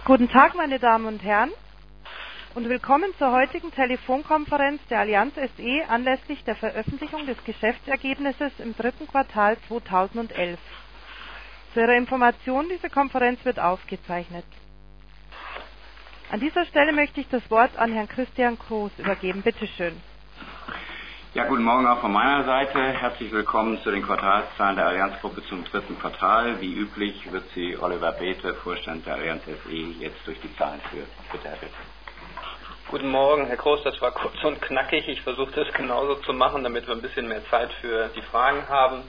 Guten Tag, meine Damen und Herren, und willkommen zur heutigen Telefonkonferenz der Allianz SE anlässlich der Veröffentlichung des Geschäftsergebnisses im dritten Quartal 2011. Zu Ihrer Information, diese Konferenz wird aufgezeichnet. An dieser Stelle möchte ich das Wort an Herrn Christian Kroos übergeben. Bitte schön. Ja, guten Morgen auch von meiner Seite. Herzlich willkommen zu den Quartalszahlen der Allianzgruppe zum dritten Quartal. Wie üblich wird Sie Oliver Bethke, Vorstand der Allianz SE, jetzt durch die Zahlen führen. Bitte, Herr Bethke. Guten Morgen, Herr Kroos. Das war kurz und knackig. Ich versuche das genauso zu machen, damit wir ein bisschen mehr Zeit für die Fragen haben.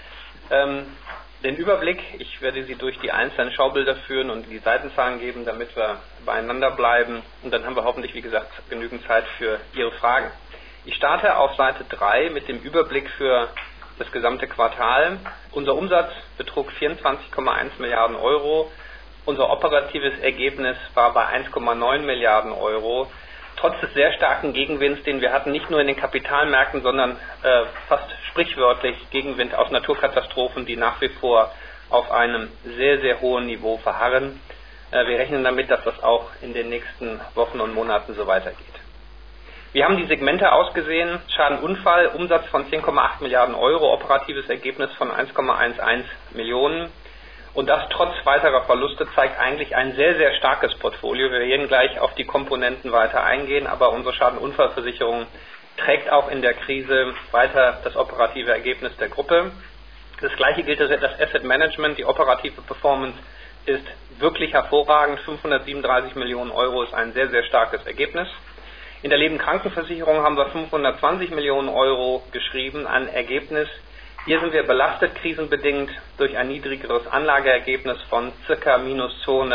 Den Überblick, ich werde Sie durch die einzelnen Schaubilder führen und die Seitenzahlen geben, damit wir beieinander bleiben. Und dann haben wir hoffentlich, wie gesagt, genügend Zeit für Ihre Fragen. Ich starte auf Seite 3 mit dem Überblick für das gesamte Quartal. Unser Umsatz betrug 24,1 Milliarden Euro. Unser operatives Ergebnis war bei 1,9 Milliarden Euro. Trotz des sehr starken Gegenwinds, den wir hatten, nicht nur in den Kapitalmärkten, sondern fast sprichwörtlich Gegenwind aus Naturkatastrophen, die nach wie vor auf einem sehr, sehr hohen Niveau verharren. Wir rechnen damit, dass das auch in den nächsten Wochen und Monaten so weitergeht. Wir haben die Segmente ausgesehen: Schadenunfall, Umsatz von 10,8 Milliarden Euro, operatives Ergebnis von 1,11 Millionen. Und das trotz weiterer Verluste zeigt eigentlich ein sehr, sehr starkes Portfolio. Wir werden gleich auf die Komponenten weiter eingehen, aber unsere Schadenunfallversicherung trägt auch in der Krise weiter das operative Ergebnis der Gruppe. Das gleiche gilt für das Asset Management. Die operative Performance ist wirklich hervorragend. 537 Millionen Euro ist ein sehr, sehr starkes Ergebnis. In der Leben-Krankenversicherung haben wir 520 Millionen Euro geschrieben, ein Ergebnis. Hier sind wir belastet, krisenbedingt, durch ein niedrigeres Anlageergebnis von ca. minus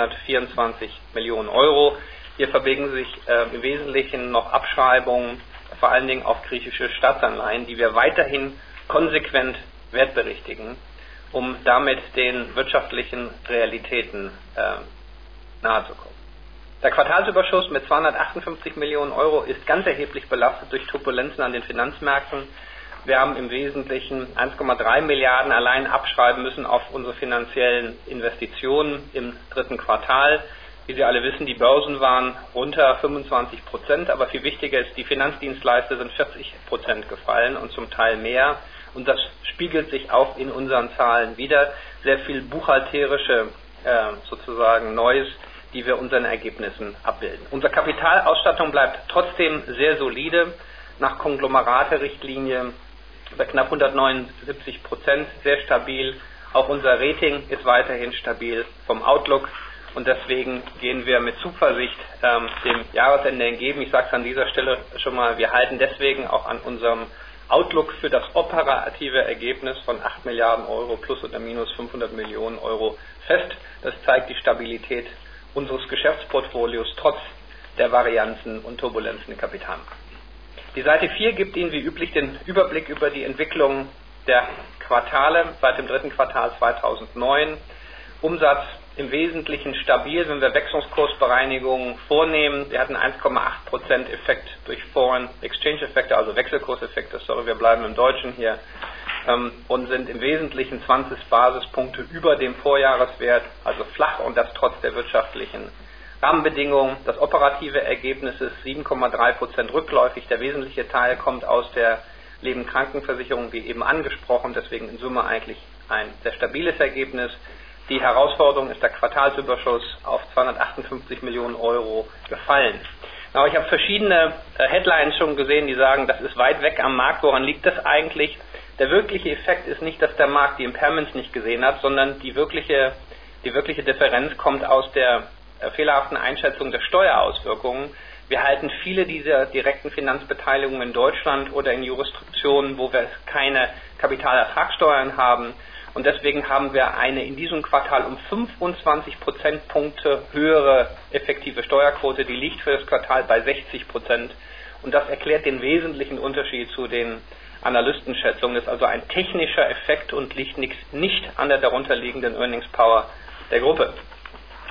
224 Millionen Euro. Hier verbirgen sich im Wesentlichen noch Abschreibungen, vor allen Dingen auf griechische Staatsanleihen, die wir weiterhin konsequent wertberichtigen, um damit den wirtschaftlichen Realitäten nahezukommen. Der Quartalsüberschuss mit 258 Millionen Euro ist ganz erheblich belastet durch Turbulenzen an den Finanzmärkten. Wir haben im Wesentlichen 1,3 Milliarden allein abschreiben müssen auf unsere finanziellen Investitionen im dritten Quartal. Wie Sie alle wissen, die Börsen waren runter 25%, aber viel wichtiger ist, die Finanzdienstleister sind 40% gefallen und zum Teil mehr. Und das spiegelt sich auch in unseren Zahlen wieder. Sehr viel buchhalterische sozusagen Neues, die wir unseren Ergebnissen abbilden. Unsere Kapitalausstattung bleibt trotzdem sehr solide. Nach Konglomerate-Richtlinie bei knapp 179%, sehr stabil. Auch unser Rating ist weiterhin stabil vom Outlook und deswegen gehen wir mit Zuversicht dem Jahresende entgegen. Ich sage es an dieser Stelle schon mal, wir halten deswegen auch an unserem Outlook für das operative Ergebnis von 8 Milliarden Euro plus oder minus 500 Millionen Euro fest. Das zeigt die Stabilität unseres Geschäftsportfolios trotz der Varianzen und Turbulenzen im Kapitalmarkt. Die Seite 4 gibt Ihnen wie üblich den Überblick über die Entwicklung der Quartale seit dem dritten Quartal 2009. Umsatz im Wesentlichen stabil, wenn wir Wechselkursbereinigungen vornehmen. Wir hatten 1,8% Effekt durch Foreign Exchange Effekte, also Wechselkurseffekte, wir bleiben im Deutschen hier, und sind im Wesentlichen 20 Basispunkte über dem Vorjahreswert, also flach, und das trotz der wirtschaftlichen Rahmenbedingungen. Das operative Ergebnis ist 7,3% rückläufig. Der wesentliche Teil kommt aus der Leben-Krankenversicherung, wie eben angesprochen, deswegen in Summe eigentlich ein sehr stabiles Ergebnis. Die Herausforderung ist der Quartalsüberschuss auf 258 Millionen Euro gefallen. Aber ich habe verschiedene Headlines schon gesehen, die sagen, das ist weit weg am Markt. Woran liegt das eigentlich? Der wirkliche Effekt ist nicht, dass der Markt die Impairments nicht gesehen hat, sondern die wirkliche Differenz kommt aus der fehlerhaften Einschätzung der Steuerauswirkungen. Wir halten viele dieser direkten Finanzbeteiligungen in Deutschland oder in Jurisdiktionen, wo wir keine Kapitalertragssteuern haben. Und deswegen haben wir eine in diesem Quartal um 25 Prozentpunkte höhere effektive Steuerquote, die liegt für das Quartal bei 60%. Und das erklärt den wesentlichen Unterschied zu den Analystenschätzungen. Das ist also ein technischer Effekt und liegt nicht an der darunterliegenden Earnings Power der Gruppe.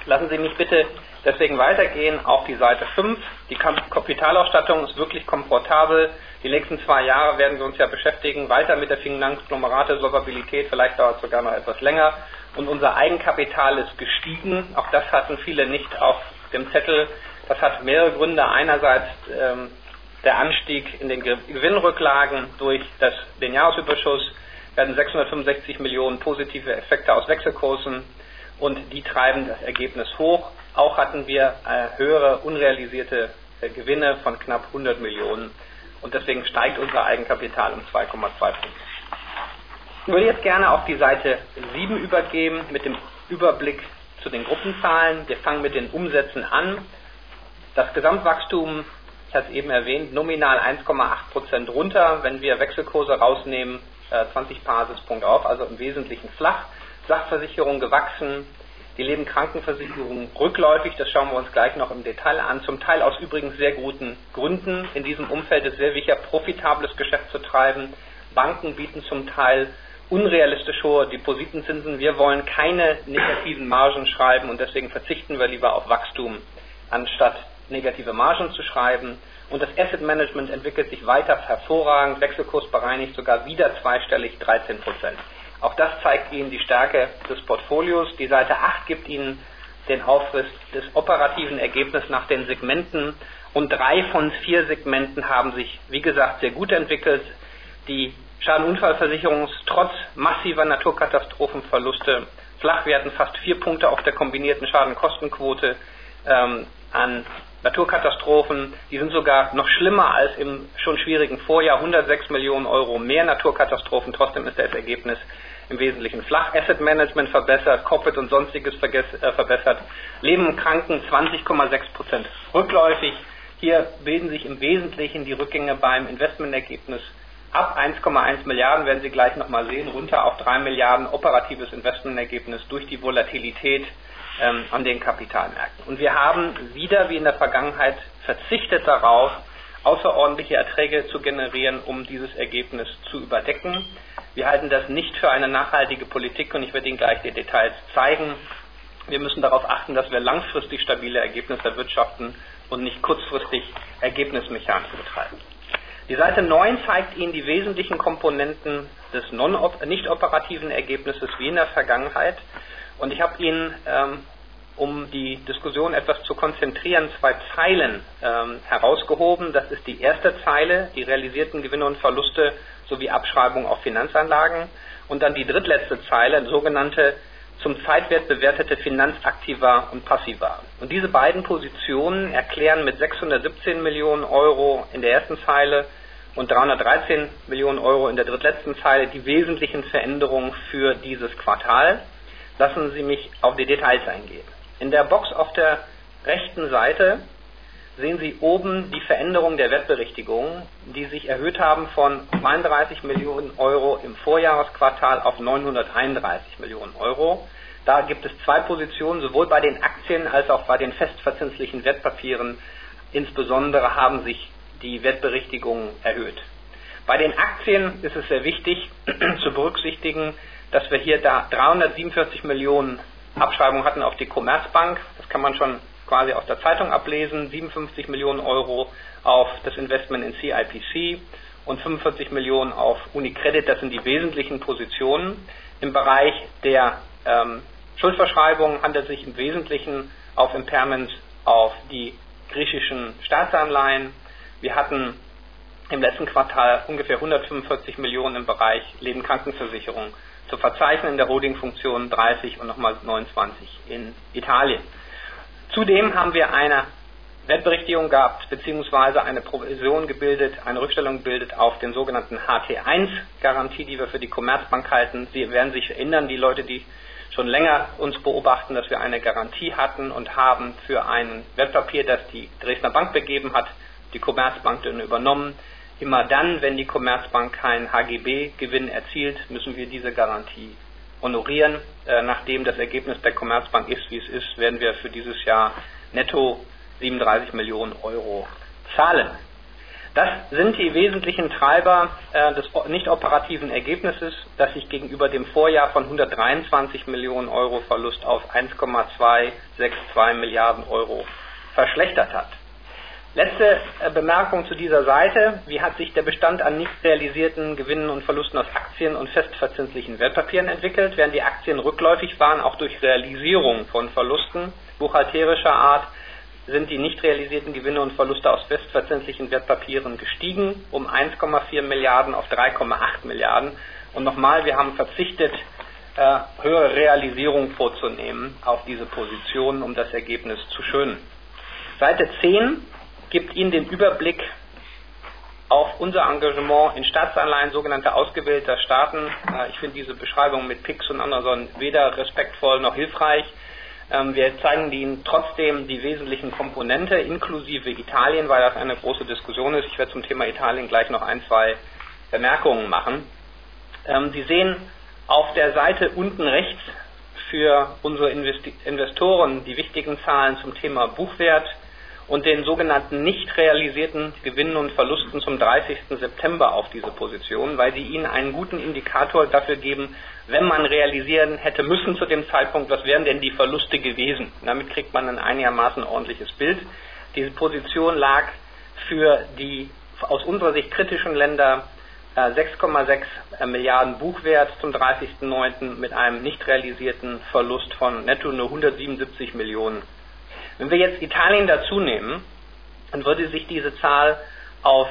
Lassen Sie mich bitte deswegen weitergehen auf die Seite 5. Die Kapitalausstattung ist wirklich komfortabel. Die nächsten 2 Jahre werden wir uns ja beschäftigen, weiter mit der Finanzkonglomerate-Solvabilität, vielleicht dauert es sogar noch etwas länger. Und unser Eigenkapital ist gestiegen. Auch das hatten viele nicht auf dem Zettel. Das hat mehrere Gründe. Einerseits der Anstieg in den Gewinnrücklagen durch den Jahresüberschuss, werden 665 Millionen positive Effekte aus Wechselkursen und die treiben das Ergebnis hoch. Auch hatten wir höhere unrealisierte Gewinne von knapp 100 Millionen und deswegen steigt unser Eigenkapital um 2,2 Punkte. Ich würde jetzt gerne auf die Seite 7 übergeben mit dem Überblick zu den Gruppenzahlen. Wir fangen mit den Umsätzen an. Das Gesamtwachstum, ich hatte es eben erwähnt, nominal 1,8% runter, wenn wir Wechselkurse rausnehmen, 20 Basispunkte auf, also im Wesentlichen flach. Sachversicherung gewachsen, die Lebenskrankenversicherung rückläufig, das schauen wir uns gleich noch im Detail an, zum Teil aus übrigens sehr guten Gründen. In diesem Umfeld ist sehr wichtig, profitables Geschäft zu treiben. Banken bieten zum Teil unrealistisch hohe Depositenzinsen. Wir wollen keine negativen Margen schreiben und deswegen verzichten wir lieber auf Wachstum, anstatt negative Margen zu schreiben. Und das Asset Management entwickelt sich weiter hervorragend, wechselkursbereinigt sogar wieder zweistellig, 13%. Auch das zeigt Ihnen die Stärke des Portfolios. Die Seite 8 gibt Ihnen den Aufriss des operativen Ergebnisses nach den Segmenten und 3 von 4 Segmenten haben sich, wie gesagt, sehr gut entwickelt. Die Schadenunfallversicherung ist trotz massiver Naturkatastrophenverluste flach. Wir hatten fast 4 Punkte auf der kombinierten Schadenkostenquote an Naturkatastrophen. Die sind sogar noch schlimmer als im schon schwierigen Vorjahr. 106 Millionen Euro mehr Naturkatastrophen. Trotzdem ist das Ergebnis im Wesentlichen flach. Asset Management verbessert, Corporate und Sonstiges verbessert. Leben und Kranken 20,6% rückläufig. Hier bilden sich im Wesentlichen die Rückgänge beim Investmentergebnis ab. 1,1 Milliarden werden Sie gleich nochmal sehen, runter auf 3 Milliarden operatives Investmentergebnis durch die Volatilität an den Kapitalmärkten. Und wir haben wieder, wie in der Vergangenheit, verzichtet darauf, außerordentliche Erträge zu generieren, um dieses Ergebnis zu überdecken. Wir halten das nicht für eine nachhaltige Politik und ich werde Ihnen gleich die Details zeigen. Wir müssen darauf achten, dass wir langfristig stabile Ergebnisse erwirtschaften und nicht kurzfristig Ergebnismechanik betreiben. Die Seite 9 zeigt Ihnen die wesentlichen Komponenten des nicht operativen Ergebnisses wie in der Vergangenheit. Und ich habe Ihnen, um die Diskussion etwas zu konzentrieren, 2 Zeilen herausgehoben. Das ist die erste Zeile, die realisierten Gewinne und Verluste sowie Abschreibung auf Finanzanlagen. Und dann die drittletzte Zeile, sogenannte zum Zeitwert bewertete Finanzaktiva und Passiva. Und diese beiden Positionen erklären mit 617 Millionen Euro in der ersten Zeile und 313 Millionen Euro in der drittletzten Zeile die wesentlichen Veränderungen für dieses Quartal. Lassen Sie mich auf die Details eingehen. In der Box auf der rechten Seite sehen Sie oben die Veränderung der Wertberichtigungen, die sich erhöht haben von 32 Millionen Euro im Vorjahresquartal auf 931 Millionen Euro. Da gibt es 2 Positionen, sowohl bei den Aktien als auch bei den festverzinslichen Wertpapieren. Insbesondere haben sich die Wertberichtigungen erhöht. Bei den Aktien ist es sehr wichtig zu berücksichtigen, dass wir hier da 347 Millionen Abschreibungen hatten auf die Commerzbank. Das kann man schon quasi aus der Zeitung ablesen. 57 Millionen Euro auf das Investment in CIPC und 45 Millionen auf UniCredit. Das sind die wesentlichen Positionen. Im Bereich der Schuldverschreibungen handelt es sich im Wesentlichen auf Impairments auf die griechischen Staatsanleihen. Wir hatten im letzten Quartal ungefähr 145 Millionen im Bereich Lebenskrankenversicherung zu verzeichnen, in der Holdingfunktion 30 und nochmal 29 in Italien. Zudem haben wir eine Wertberichtigung gehabt, beziehungsweise eine Provision gebildet, eine Rückstellung gebildet auf den sogenannten HT1-Garantie, die wir für die Commerzbank halten. Sie werden sich erinnern, die Leute, die schon länger uns beobachten, dass wir eine Garantie hatten und haben für ein Wertpapier, das die Dresdner Bank begeben hat, die Commerzbank dann übernommen. Immer dann, wenn die Commerzbank keinen HGB-Gewinn erzielt, müssen wir diese Garantie honorieren. Nachdem das Ergebnis der Commerzbank ist, wie es ist, werden wir für dieses Jahr netto 37 Millionen Euro zahlen. Das sind die wesentlichen Treiber des nicht operativen Ergebnisses, das sich gegenüber dem Vorjahr von 123 Millionen Euro Verlust auf 1,262 Milliarden Euro verschlechtert hat. Letzte Bemerkung zu dieser Seite. Wie hat sich der Bestand an nicht realisierten Gewinnen und Verlusten aus Aktien und festverzinslichen Wertpapieren entwickelt? Während die Aktien rückläufig waren, auch durch Realisierung von Verlusten buchhalterischer Art, sind die nicht realisierten Gewinne und Verluste aus festverzinslichen Wertpapieren gestiegen, um 1,4 Milliarden auf 3,8 Milliarden. Und nochmal, wir haben verzichtet, höhere Realisierung vorzunehmen auf diese Positionen, um das Ergebnis zu schönen. Seite 10 gibt Ihnen den Überblick auf unser Engagement in Staatsanleihen sogenannter ausgewählter Staaten. Ich finde diese Beschreibung mit PIX und anderen weder respektvoll noch hilfreich. Wir zeigen Ihnen trotzdem die wesentlichen Komponente, inklusive Italien, weil das eine große Diskussion ist. Ich werde zum Thema Italien gleich noch ein, zwei Bemerkungen machen. Sie sehen auf der Seite unten rechts für unsere Investoren die wichtigen Zahlen zum Thema Buchwert und den sogenannten nicht realisierten Gewinnen und Verlusten zum 30. September auf diese Position, weil sie Ihnen einen guten Indikator dafür geben, wenn man realisieren hätte müssen zu dem Zeitpunkt, was wären denn die Verluste gewesen. Damit kriegt man ein einigermaßen ordentliches Bild. Diese Position lag für die aus unserer Sicht kritischen Länder 6,6 Milliarden Buchwert zum 30.09. mit einem nicht realisierten Verlust von netto nur 177 Millionen. Wenn wir jetzt Italien dazu nehmen, dann würde sich diese Zahl auf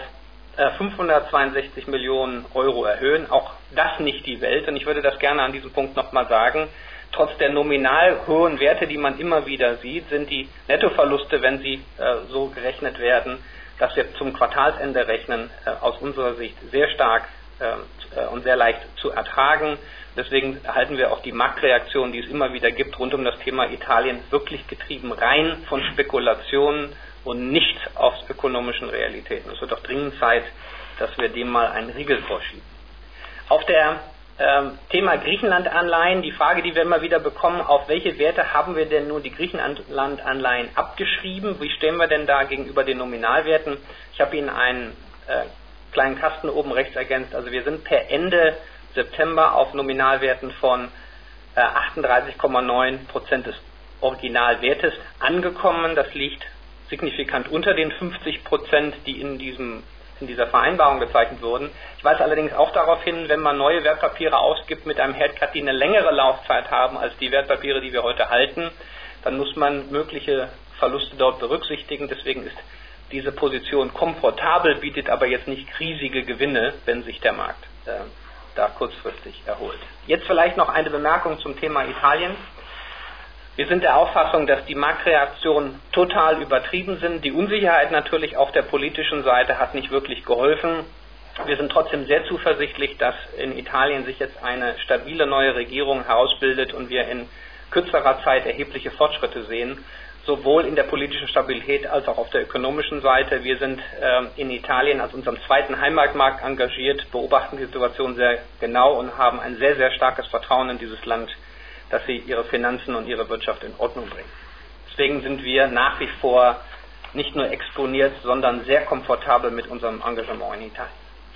562 Millionen Euro erhöhen. Auch das nicht die Welt. Und ich würde das gerne an diesem Punkt nochmal sagen. Trotz der nominal hohen Werte, die man immer wieder sieht, sind die Nettoverluste, wenn sie so gerechnet werden, dass wir zum Quartalsende rechnen, aus unserer Sicht sehr stark und sehr leicht zu ertragen. Deswegen halten wir auch die Marktreaktion, die es immer wieder gibt, rund um das Thema Italien wirklich getrieben rein von Spekulationen und nicht aus ökonomischen Realitäten. Es wird auch dringend Zeit, dass wir dem mal einen Riegel vorschieben. Auf der Thema Griechenland-Anleihen, die Frage, die wir immer wieder bekommen, auf welche Werte haben wir denn nun die Griechenland-Anleihen abgeschrieben? Wie stehen wir denn da gegenüber den Nominalwerten? Ich habe Ihnen einen kleinen Kasten oben rechts ergänzt. Also wir sind per Ende September auf Nominalwerten von 38,9% des Originalwertes angekommen. Das liegt signifikant unter den 50%, die in dieser Vereinbarung gezeichnet wurden. Ich weise allerdings auch darauf hin, wenn man neue Wertpapiere ausgibt mit einem Haircut, die eine längere Laufzeit haben als die Wertpapiere, die wir heute halten, dann muss man mögliche Verluste dort berücksichtigen. Deswegen ist diese Position komfortabel, bietet aber jetzt nicht riesige Gewinne, wenn sich der Markt da kurzfristig erholt. Jetzt vielleicht noch eine Bemerkung zum Thema Italien. Wir sind der Auffassung, dass die Marktreaktionen total übertrieben sind. Die Unsicherheit natürlich auf der politischen Seite hat nicht wirklich geholfen. Wir sind trotzdem sehr zuversichtlich, dass in Italien sich jetzt eine stabile neue Regierung herausbildet und wir in kürzerer Zeit erhebliche Fortschritte sehen, sowohl in der politischen Stabilität als auch auf der ökonomischen Seite. Wir sind in Italien als unserem zweiten Heimatmarkt engagiert, beobachten die Situation sehr genau und haben ein sehr, sehr starkes Vertrauen in dieses Land, dass sie ihre Finanzen und ihre Wirtschaft in Ordnung bringen. Deswegen sind wir nach wie vor nicht nur exponiert, sondern sehr komfortabel mit unserem Engagement in Italien.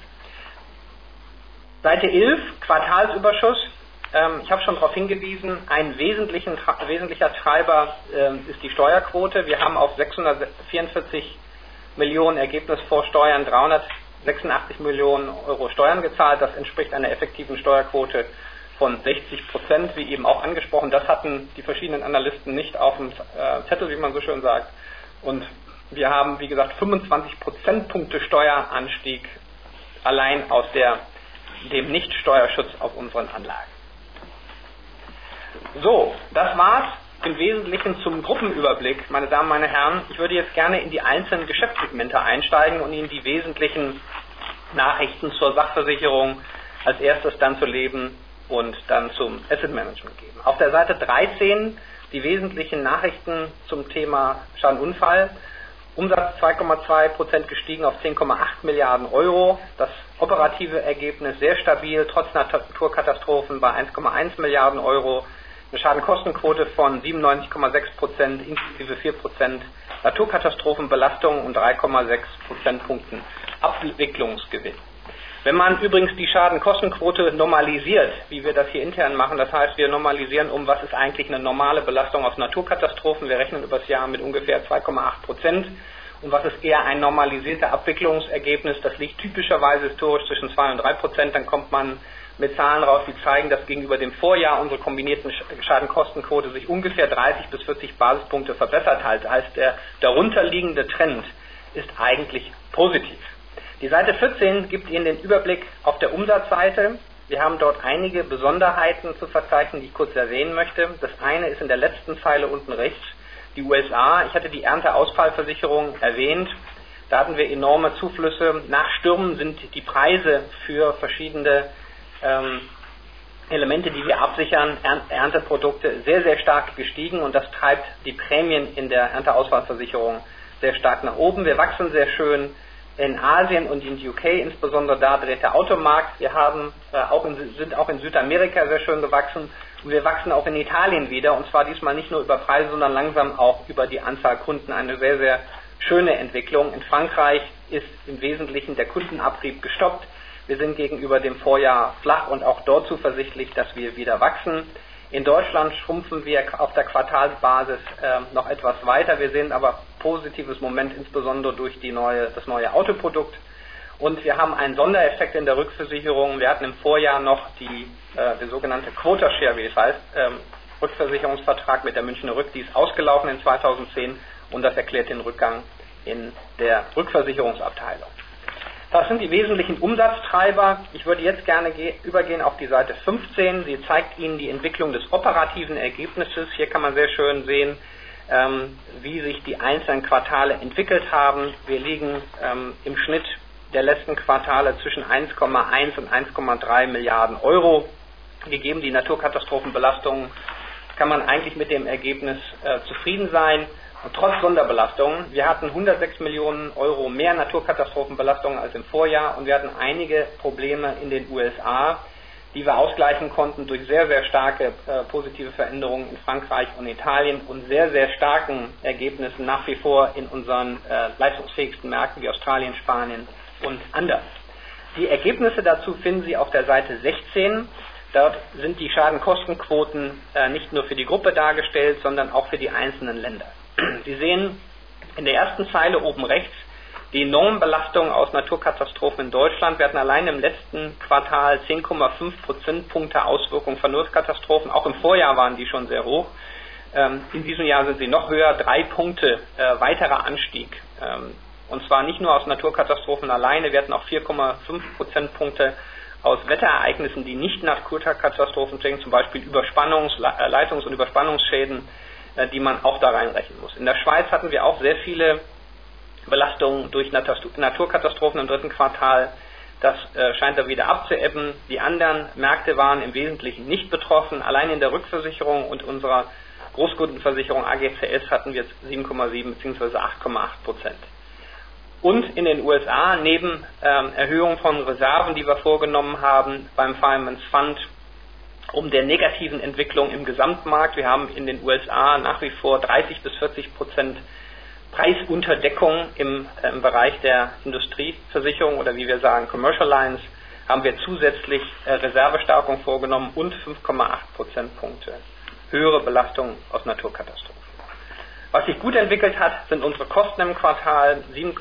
Seite 11, Quartalsüberschuss. Ich habe schon darauf hingewiesen, ein wesentlicher Treiber ist die Steuerquote. Wir haben auf 644 Millionen Ergebnis vor Steuern 386 Millionen Euro Steuern gezahlt. Das entspricht einer effektiven Steuerquote von 60%, wie eben auch angesprochen. Das hatten die verschiedenen Analysten nicht auf dem Zettel, wie man so schön sagt. Und wir haben, wie gesagt, 25 Prozentpunkte Steueranstieg allein aus dem Nicht-Steuerschutz auf unseren Anlagen. So, das war's im Wesentlichen zum Gruppenüberblick, meine Damen, meine Herren. Ich würde jetzt gerne in die einzelnen Geschäftssegmente einsteigen und Ihnen die wesentlichen Nachrichten zur Sachversicherung als erstes dann zu Leben und dann zum Asset Management geben. Auf der Seite 13 die wesentlichen Nachrichten zum Thema Schadenunfall. Umsatz 2,2% gestiegen auf 10,8 Milliarden Euro. Das operative Ergebnis sehr stabil, trotz Naturkatastrophen bei 1,1 Milliarden Euro. Eine Schadenkostenquote von 97,6%, inklusive 4% Naturkatastrophenbelastung und 3,6 Prozentpunkten Abwicklungsgewinn. Wenn man übrigens die Schadenkostenquote normalisiert, wie wir das hier intern machen, das heißt, wir normalisieren was ist eigentlich eine normale Belastung aus Naturkatastrophen, wir rechnen übers Jahr mit ungefähr 2,8%, und was ist eher ein normalisierter Abwicklungsergebnis, das liegt typischerweise historisch zwischen 2 und 3%, dann kommt man mit Zahlen raus, die zeigen, dass gegenüber dem Vorjahr unsere kombinierten Schadenkostenquote sich ungefähr 30 bis 40 Basispunkte verbessert hat. Das heißt, der darunterliegende Trend ist eigentlich positiv. Die Seite 14 gibt Ihnen den Überblick auf der Umsatzseite. Wir haben dort einige Besonderheiten zu verzeichnen, die ich kurz erwähnen möchte. Das eine ist in der letzten Zeile unten rechts, die USA. Ich hatte die Ernteausfallversicherung erwähnt. Da hatten wir enorme Zuflüsse. Nach Stürmen sind die Preise für verschiedene Elemente, die wir absichern, Ernteprodukte, sehr, sehr stark gestiegen, und das treibt die Prämien in der Ernteausfallversicherung sehr stark nach oben. Wir wachsen sehr schön in Asien und in UK, insbesondere da dreht der Automarkt. Wir sind auch in Südamerika sehr schön gewachsen, und wir wachsen auch in Italien wieder, und zwar diesmal nicht nur über Preise, sondern langsam auch über die Anzahl Kunden. Eine sehr, sehr schöne Entwicklung. In Frankreich ist im Wesentlichen der Kundenabrieb gestoppt. Wir sind gegenüber dem Vorjahr flach und auch dort zuversichtlich, dass wir wieder wachsen. In Deutschland schrumpfen wir auf der Quartalsbasis noch etwas weiter. Wir sehen aber positives Moment, insbesondere durch das neue Autoprodukt. Und wir haben einen Sondereffekt in der Rückversicherung. Wir hatten im Vorjahr noch die sogenannte Quota Share, wie es heißt, Rückversicherungsvertrag mit der Münchner Rück, die ist ausgelaufen in 2010, und das erklärt den Rückgang in der Rückversicherungsabteilung. Das sind die wesentlichen Umsatztreiber. Ich würde jetzt gerne übergehen auf die Seite 15. Sie zeigt Ihnen die Entwicklung des operativen Ergebnisses. Hier kann man sehr schön sehen, wie sich die einzelnen Quartale entwickelt haben. Wir liegen im Schnitt der letzten Quartale zwischen 1,1 und 1,3 Milliarden Euro. Gegeben die Naturkatastrophenbelastungen kann man eigentlich mit dem Ergebnis zufrieden sein. Und trotz Sonderbelastungen, wir hatten 106 Millionen Euro mehr Naturkatastrophenbelastungen als im Vorjahr, und wir hatten einige Probleme in den USA, die wir ausgleichen konnten durch sehr, sehr starke positive Veränderungen in Frankreich und Italien und sehr, sehr starken Ergebnissen nach wie vor in unseren leistungsfähigsten Märkten wie Australien, Spanien und anderen. Die Ergebnisse dazu finden Sie auf der Seite 16. Dort sind die Schadenkostenquoten nicht nur für die Gruppe dargestellt, sondern auch für die einzelnen Länder. Sie sehen in der ersten Zeile oben rechts die Normbelastung aus Naturkatastrophen in Deutschland. Wir hatten allein im letzten Quartal 10,5 Prozentpunkte Auswirkungen von Naturkatastrophen. Auch im Vorjahr waren die schon sehr hoch. In diesem Jahr sind sie noch höher, 3 Punkte weiterer Anstieg. Und zwar nicht nur aus Naturkatastrophen alleine. Wir hatten auch 4,5 Prozentpunkte aus Wetterereignissen, die nicht Naturkatastrophen zählen, zum Beispiel Leitungs- und Überspannungsschäden, die man auch da reinrechnen muss. In der Schweiz hatten wir auch sehr viele Belastungen durch Naturkatastrophen im dritten Quartal. Das scheint da wieder abzuebben. Die anderen Märkte waren im Wesentlichen nicht betroffen. Allein in der Rückversicherung und unserer Großkundenversicherung AGCS hatten wir 7,7 bzw. 8,8%. Und in den USA, neben Erhöhung von Reserven, die wir vorgenommen haben beim Fireman's Fund, um der negativen Entwicklung im Gesamtmarkt. Wir haben in den USA nach wie vor 30 bis 40% Preisunterdeckung im Bereich der Industrieversicherung oder wie wir sagen Commercial Lines, haben wir zusätzlich Reservestärkung vorgenommen und 5,8 Prozentpunkte höhere Belastung aus Naturkatastrophen. Was sich gut entwickelt hat, sind unsere Kosten im Quartal,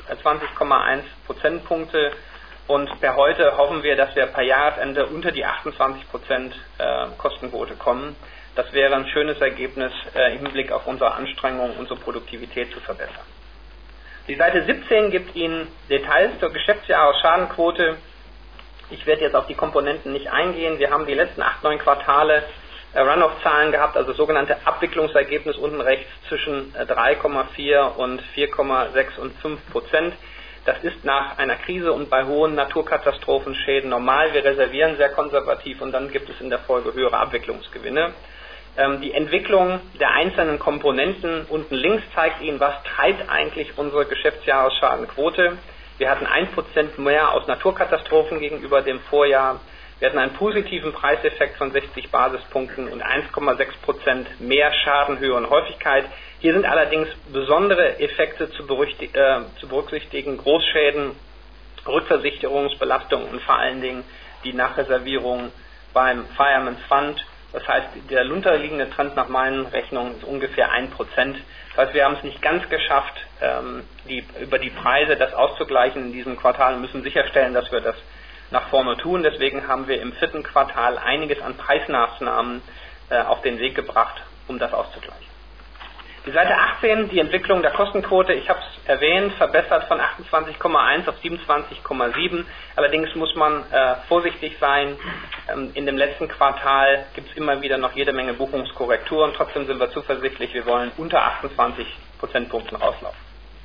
20,1 Prozentpunkte. Und per heute hoffen wir, dass wir per Jahresende unter die 28% Kostenquote kommen. Das wäre ein schönes Ergebnis im Hinblick auf unsere Anstrengungen, unsere Produktivität zu verbessern. Die Seite 17 gibt Ihnen Details zur Geschäftsjahresschadenquote. Ich werde jetzt auf die Komponenten nicht eingehen. Wir haben die letzten 8-9 Quartale Run-off-Zahlen gehabt, also sogenannte Abwicklungsergebnis unten rechts zwischen 3,4 und 4,6 und 5%. Das ist nach einer Krise und bei hohen Naturkatastrophenschäden normal. Wir reservieren sehr konservativ und dann gibt es in der Folge höhere Abwicklungsgewinne. Die Entwicklung der einzelnen Komponenten unten links zeigt Ihnen, was treibt eigentlich unsere Geschäftsjahresschadenquote. Wir hatten 1% mehr aus Naturkatastrophen gegenüber dem Vorjahr. Wir hatten einen positiven Preiseffekt von 60 Basispunkten und 1,6% mehr Schadenhöhe und Häufigkeit. Hier sind allerdings besondere Effekte zu berücksichtigen. Großschäden Rückversicherungsbelastung und vor allen Dingen die Nachreservierung beim Fireman's Fund. Das heißt, der unterliegende Trend nach meinen Rechnungen ist ungefähr 1%. Das heißt, wir haben es nicht ganz geschafft, über die Preise das auszugleichen in diesem Quartal und müssen sicherstellen, dass wir das nach vorne tun. Deswegen haben wir im 4. Quartal einiges an Preismaßnahmen auf den Weg gebracht, um das auszugleichen. Die Seite 18, die Entwicklung der Kostenquote, ich habe es erwähnt, verbessert von 28,1 auf 27,7. Allerdings muss man vorsichtig sein. In dem letzten Quartal gibt es immer wieder noch jede Menge Buchungskorrekturen. Trotzdem sind wir zuversichtlich, wir wollen unter 28 Prozentpunkten rauslaufen.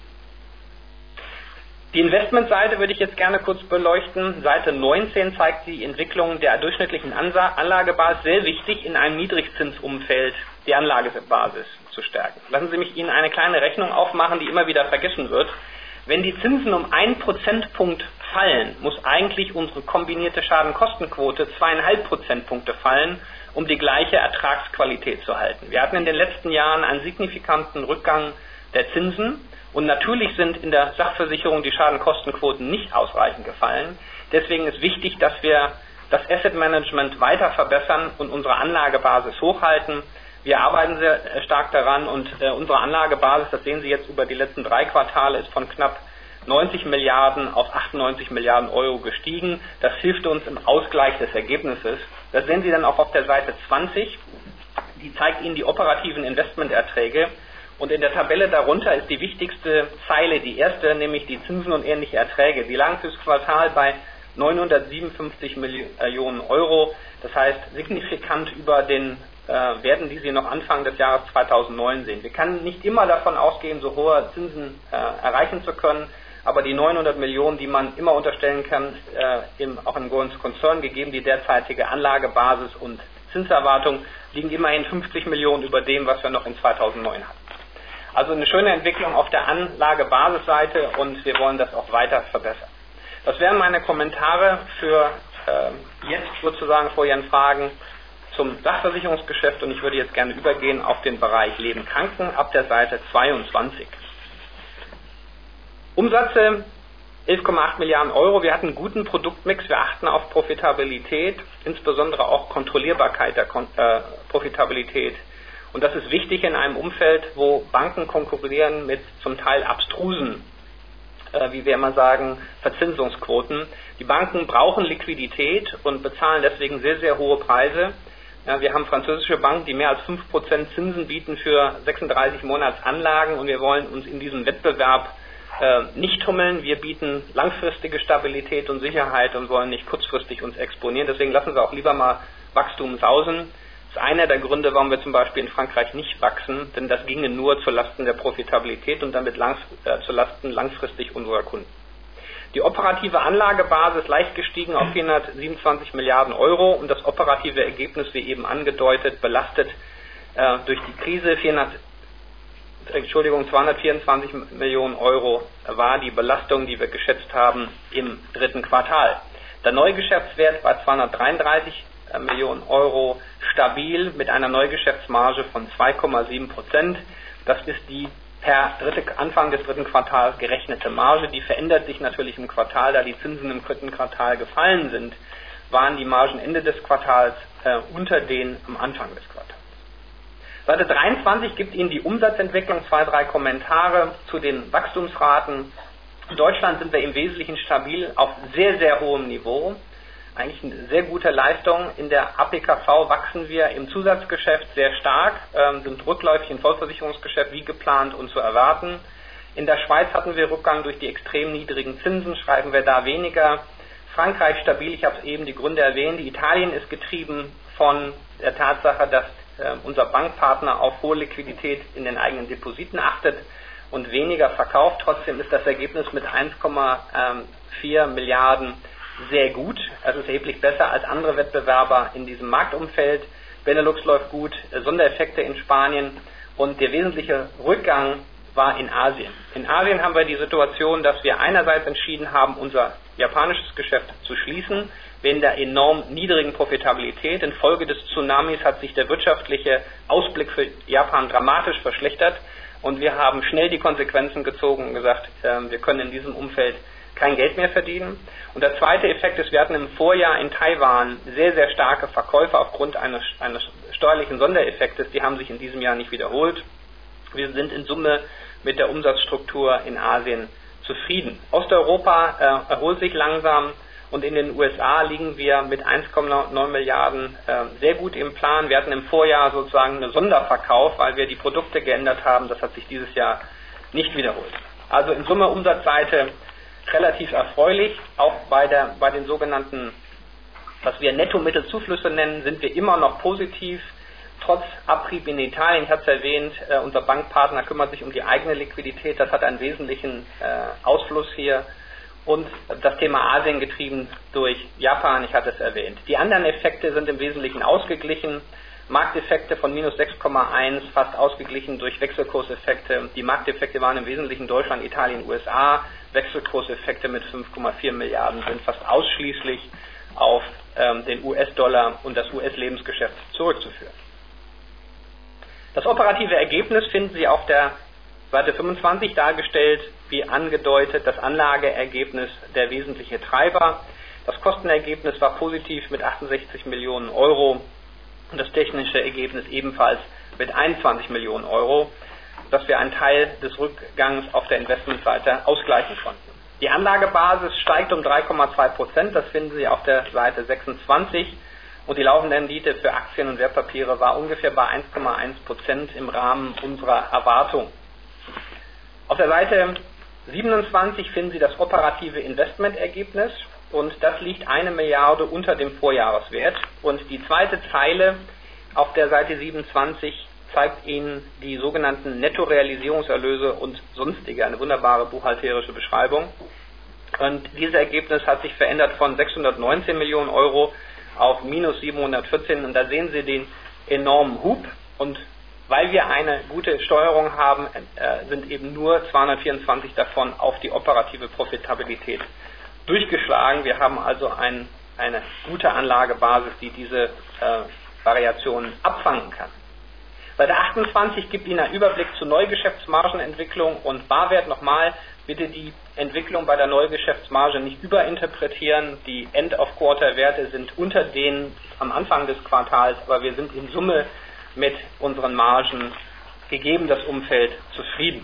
Die Investmentseite würde ich jetzt gerne kurz beleuchten. Seite 19 zeigt die Entwicklung der durchschnittlichen Anlagebasis. Sehr wichtig, in einem Niedrigzinsumfeld die Anlagebasis zu stärken. Lassen Sie mich Ihnen eine kleine Rechnung aufmachen, die immer wieder vergessen wird. Wenn die Zinsen um 1 Prozentpunkt fallen, muss eigentlich unsere kombinierte Schadenkostenquote 2,5 Prozentpunkte fallen, um die gleiche Ertragsqualität zu halten. Wir hatten in den letzten Jahren einen signifikanten Rückgang der Zinsen. Und natürlich sind in der Sachversicherung die Schadenkostenquoten nicht ausreichend gefallen. Deswegen ist wichtig, dass wir das Asset Management weiter verbessern und unsere Anlagebasis hochhalten. Wir arbeiten sehr stark daran und unsere Anlagebasis, das sehen Sie jetzt über die letzten 3 Quartale, ist von knapp 90 Milliarden auf 98 Milliarden Euro gestiegen. Das hilft uns im Ausgleich des Ergebnisses. Das sehen Sie dann auch auf der Seite 20. Die zeigt Ihnen die operativen Investmenterträge. Und in der Tabelle darunter ist die wichtigste Zeile, die erste, nämlich die Zinsen und ähnliche Erträge. Die lagen fürs Quartal bei 957 Millionen Euro. Das heißt, signifikant über den Werten, die Sie noch Anfang des Jahres 2009 sehen. Wir können nicht immer davon ausgehen, so hohe Zinsen erreichen zu können, aber die 900 Millionen, die man immer unterstellen kann, auch im Going Concern gegeben, die derzeitige Anlagebasis und Zinserwartung, liegen immerhin 50 Millionen über dem, was wir noch in 2009 hatten. Also eine schöne Entwicklung auf der Anlagebasisseite und wir wollen das auch weiter verbessern. Das wären meine Kommentare für jetzt sozusagen vor Ihren Fragen zum Sachversicherungsgeschäft und ich würde jetzt gerne übergehen auf den Bereich Leben Kranken ab der Seite 22. Umsätze 11,8 Milliarden Euro. Wir hatten einen guten Produktmix. Wir achten auf Profitabilität, insbesondere auch Kontrollierbarkeit der Profitabilität. Und das ist wichtig in einem Umfeld, wo Banken konkurrieren mit zum Teil abstrusen, wie wir immer sagen, Verzinsungsquoten. Die Banken brauchen Liquidität und bezahlen deswegen sehr, sehr hohe Preise. Ja, wir haben französische Banken, die mehr als 5% Zinsen bieten für 36 Monatsanlagen und wir wollen uns in diesem Wettbewerb nicht tummeln. Wir bieten langfristige Stabilität und Sicherheit und wollen nicht kurzfristig uns exponieren. Deswegen lassen wir auch lieber mal Wachstum sausen. Das ist einer der Gründe, warum wir zum Beispiel in Frankreich nicht wachsen, denn das ginge nur zulasten der Profitabilität und damit zulasten langfristig unserer Kunden. Die operative Anlagebasis leicht gestiegen auf 427 Milliarden Euro und das operative Ergebnis, wie eben angedeutet, belastet durch die Krise. 224 Millionen Euro war die Belastung, die wir geschätzt haben im 3. Quartal. Der Neugeschäftswert war 233 Millionen Euro stabil mit einer Neugeschäftsmarge von 2,7%. Das ist die per Anfang des 3. Quartals gerechnete Marge. Die verändert sich natürlich im Quartal, da die Zinsen im 3. Quartal gefallen sind, waren die Margen Ende des Quartals unter den am Anfang des Quartals. Seite 23 gibt Ihnen die Umsatzentwicklung, 2, 3 Kommentare zu den Wachstumsraten. In Deutschland sind wir im Wesentlichen stabil auf sehr, sehr hohem Niveau. Eigentlich eine sehr gute Leistung. In der APKV wachsen wir im Zusatzgeschäft sehr stark, sind rückläufig im Vollversicherungsgeschäft wie geplant und zu erwarten. In der Schweiz hatten wir Rückgang durch die extrem niedrigen Zinsen, schreiben wir da weniger. Frankreich stabil, ich habe es eben die Gründe erwähnt. Italien ist getrieben von der Tatsache, dass unser Bankpartner auf hohe Liquidität in den eigenen Depositen achtet und weniger verkauft. Trotzdem ist das Ergebnis mit 1,4 Milliarden sehr gut. Es ist erheblich besser als andere Wettbewerber in diesem Marktumfeld. Benelux läuft gut, Sondereffekte in Spanien und der wesentliche Rückgang war in Asien. In Asien haben wir die Situation, dass wir einerseits entschieden haben, unser japanisches Geschäft zu schließen, wegen der enorm niedrigen Profitabilität. Infolge des Tsunamis hat sich der wirtschaftliche Ausblick für Japan dramatisch verschlechtert und wir haben schnell die Konsequenzen gezogen und gesagt, wir können in diesem Umfeld kein Geld mehr verdienen. Und der zweite Effekt ist, wir hatten im Vorjahr in Taiwan sehr, sehr starke Verkäufe aufgrund eines steuerlichen Sondereffektes. Die haben sich in diesem Jahr nicht wiederholt. Wir sind in Summe mit der Umsatzstruktur in Asien zufrieden. Osteuropa erholt sich langsam und in den USA liegen wir mit 1,9 Milliarden sehr gut im Plan. Wir hatten im Vorjahr sozusagen einen Sonderverkauf, weil wir die Produkte geändert haben. Das hat sich dieses Jahr nicht wiederholt. Also in Summe Umsatzseite relativ erfreulich. Auch bei den sogenannten, was wir Nettomittelzuflüsse nennen, sind wir immer noch positiv. Trotz Abrieb in Italien, ich hatte es erwähnt, unser Bankpartner kümmert sich um die eigene Liquidität, das hat einen wesentlichen Ausfluss hier. Und das Thema Asien getrieben durch Japan, ich hatte es erwähnt. Die anderen Effekte sind im Wesentlichen ausgeglichen. Markteffekte von minus 6,1 fast ausgeglichen durch Wechselkurseffekte. Die Markteffekte waren im Wesentlichen Deutschland, Italien, USA. Wechselkurseffekte mit 5,4 Milliarden sind fast ausschließlich auf den US-Dollar und das US-Lebensgeschäft zurückzuführen. Das operative Ergebnis finden Sie auf der Seite 25 dargestellt, wie angedeutet, das Anlageergebnis der wesentliche Treiber. Das Kostenergebnis war positiv mit 68 Millionen Euro und das technische Ergebnis ebenfalls mit 21 Millionen Euro, dass wir einen Teil des Rückgangs auf der Investmentseite ausgleichen konnten. Die Anlagebasis steigt um 3,2%, das finden Sie auf der Seite 26, und die laufende Rendite für Aktien und Wertpapiere war ungefähr bei 1,1% im Rahmen unserer Erwartung. Auf der Seite 27 finden Sie das operative Investmentergebnis und das liegt 1 Milliarde unter dem Vorjahreswert. Und die zweite Zeile auf der Seite 27 zeigt Ihnen die sogenannten Nettorealisierungserlöse und sonstige, eine wunderbare buchhalterische Beschreibung. Und dieses Ergebnis hat sich verändert von 619 Millionen Euro auf minus 714 und da sehen Sie den enormen Hub. Und weil wir eine gute Steuerung haben, sind eben nur 224 davon auf die operative Profitabilität durchgeschlagen. Wir haben also eine gute Anlagebasis, die diese Variationen abfangen kann. Seite 28 gibt Ihnen einen Überblick zur Neugeschäftsmargenentwicklung und Barwert nochmal. Bitte die Entwicklung bei der Neugeschäftsmarge nicht überinterpretieren. Die End-of-Quarter-Werte sind unter denen am Anfang des Quartals, aber wir sind in Summe mit unseren Margen, gegeben das Umfeld, zufrieden.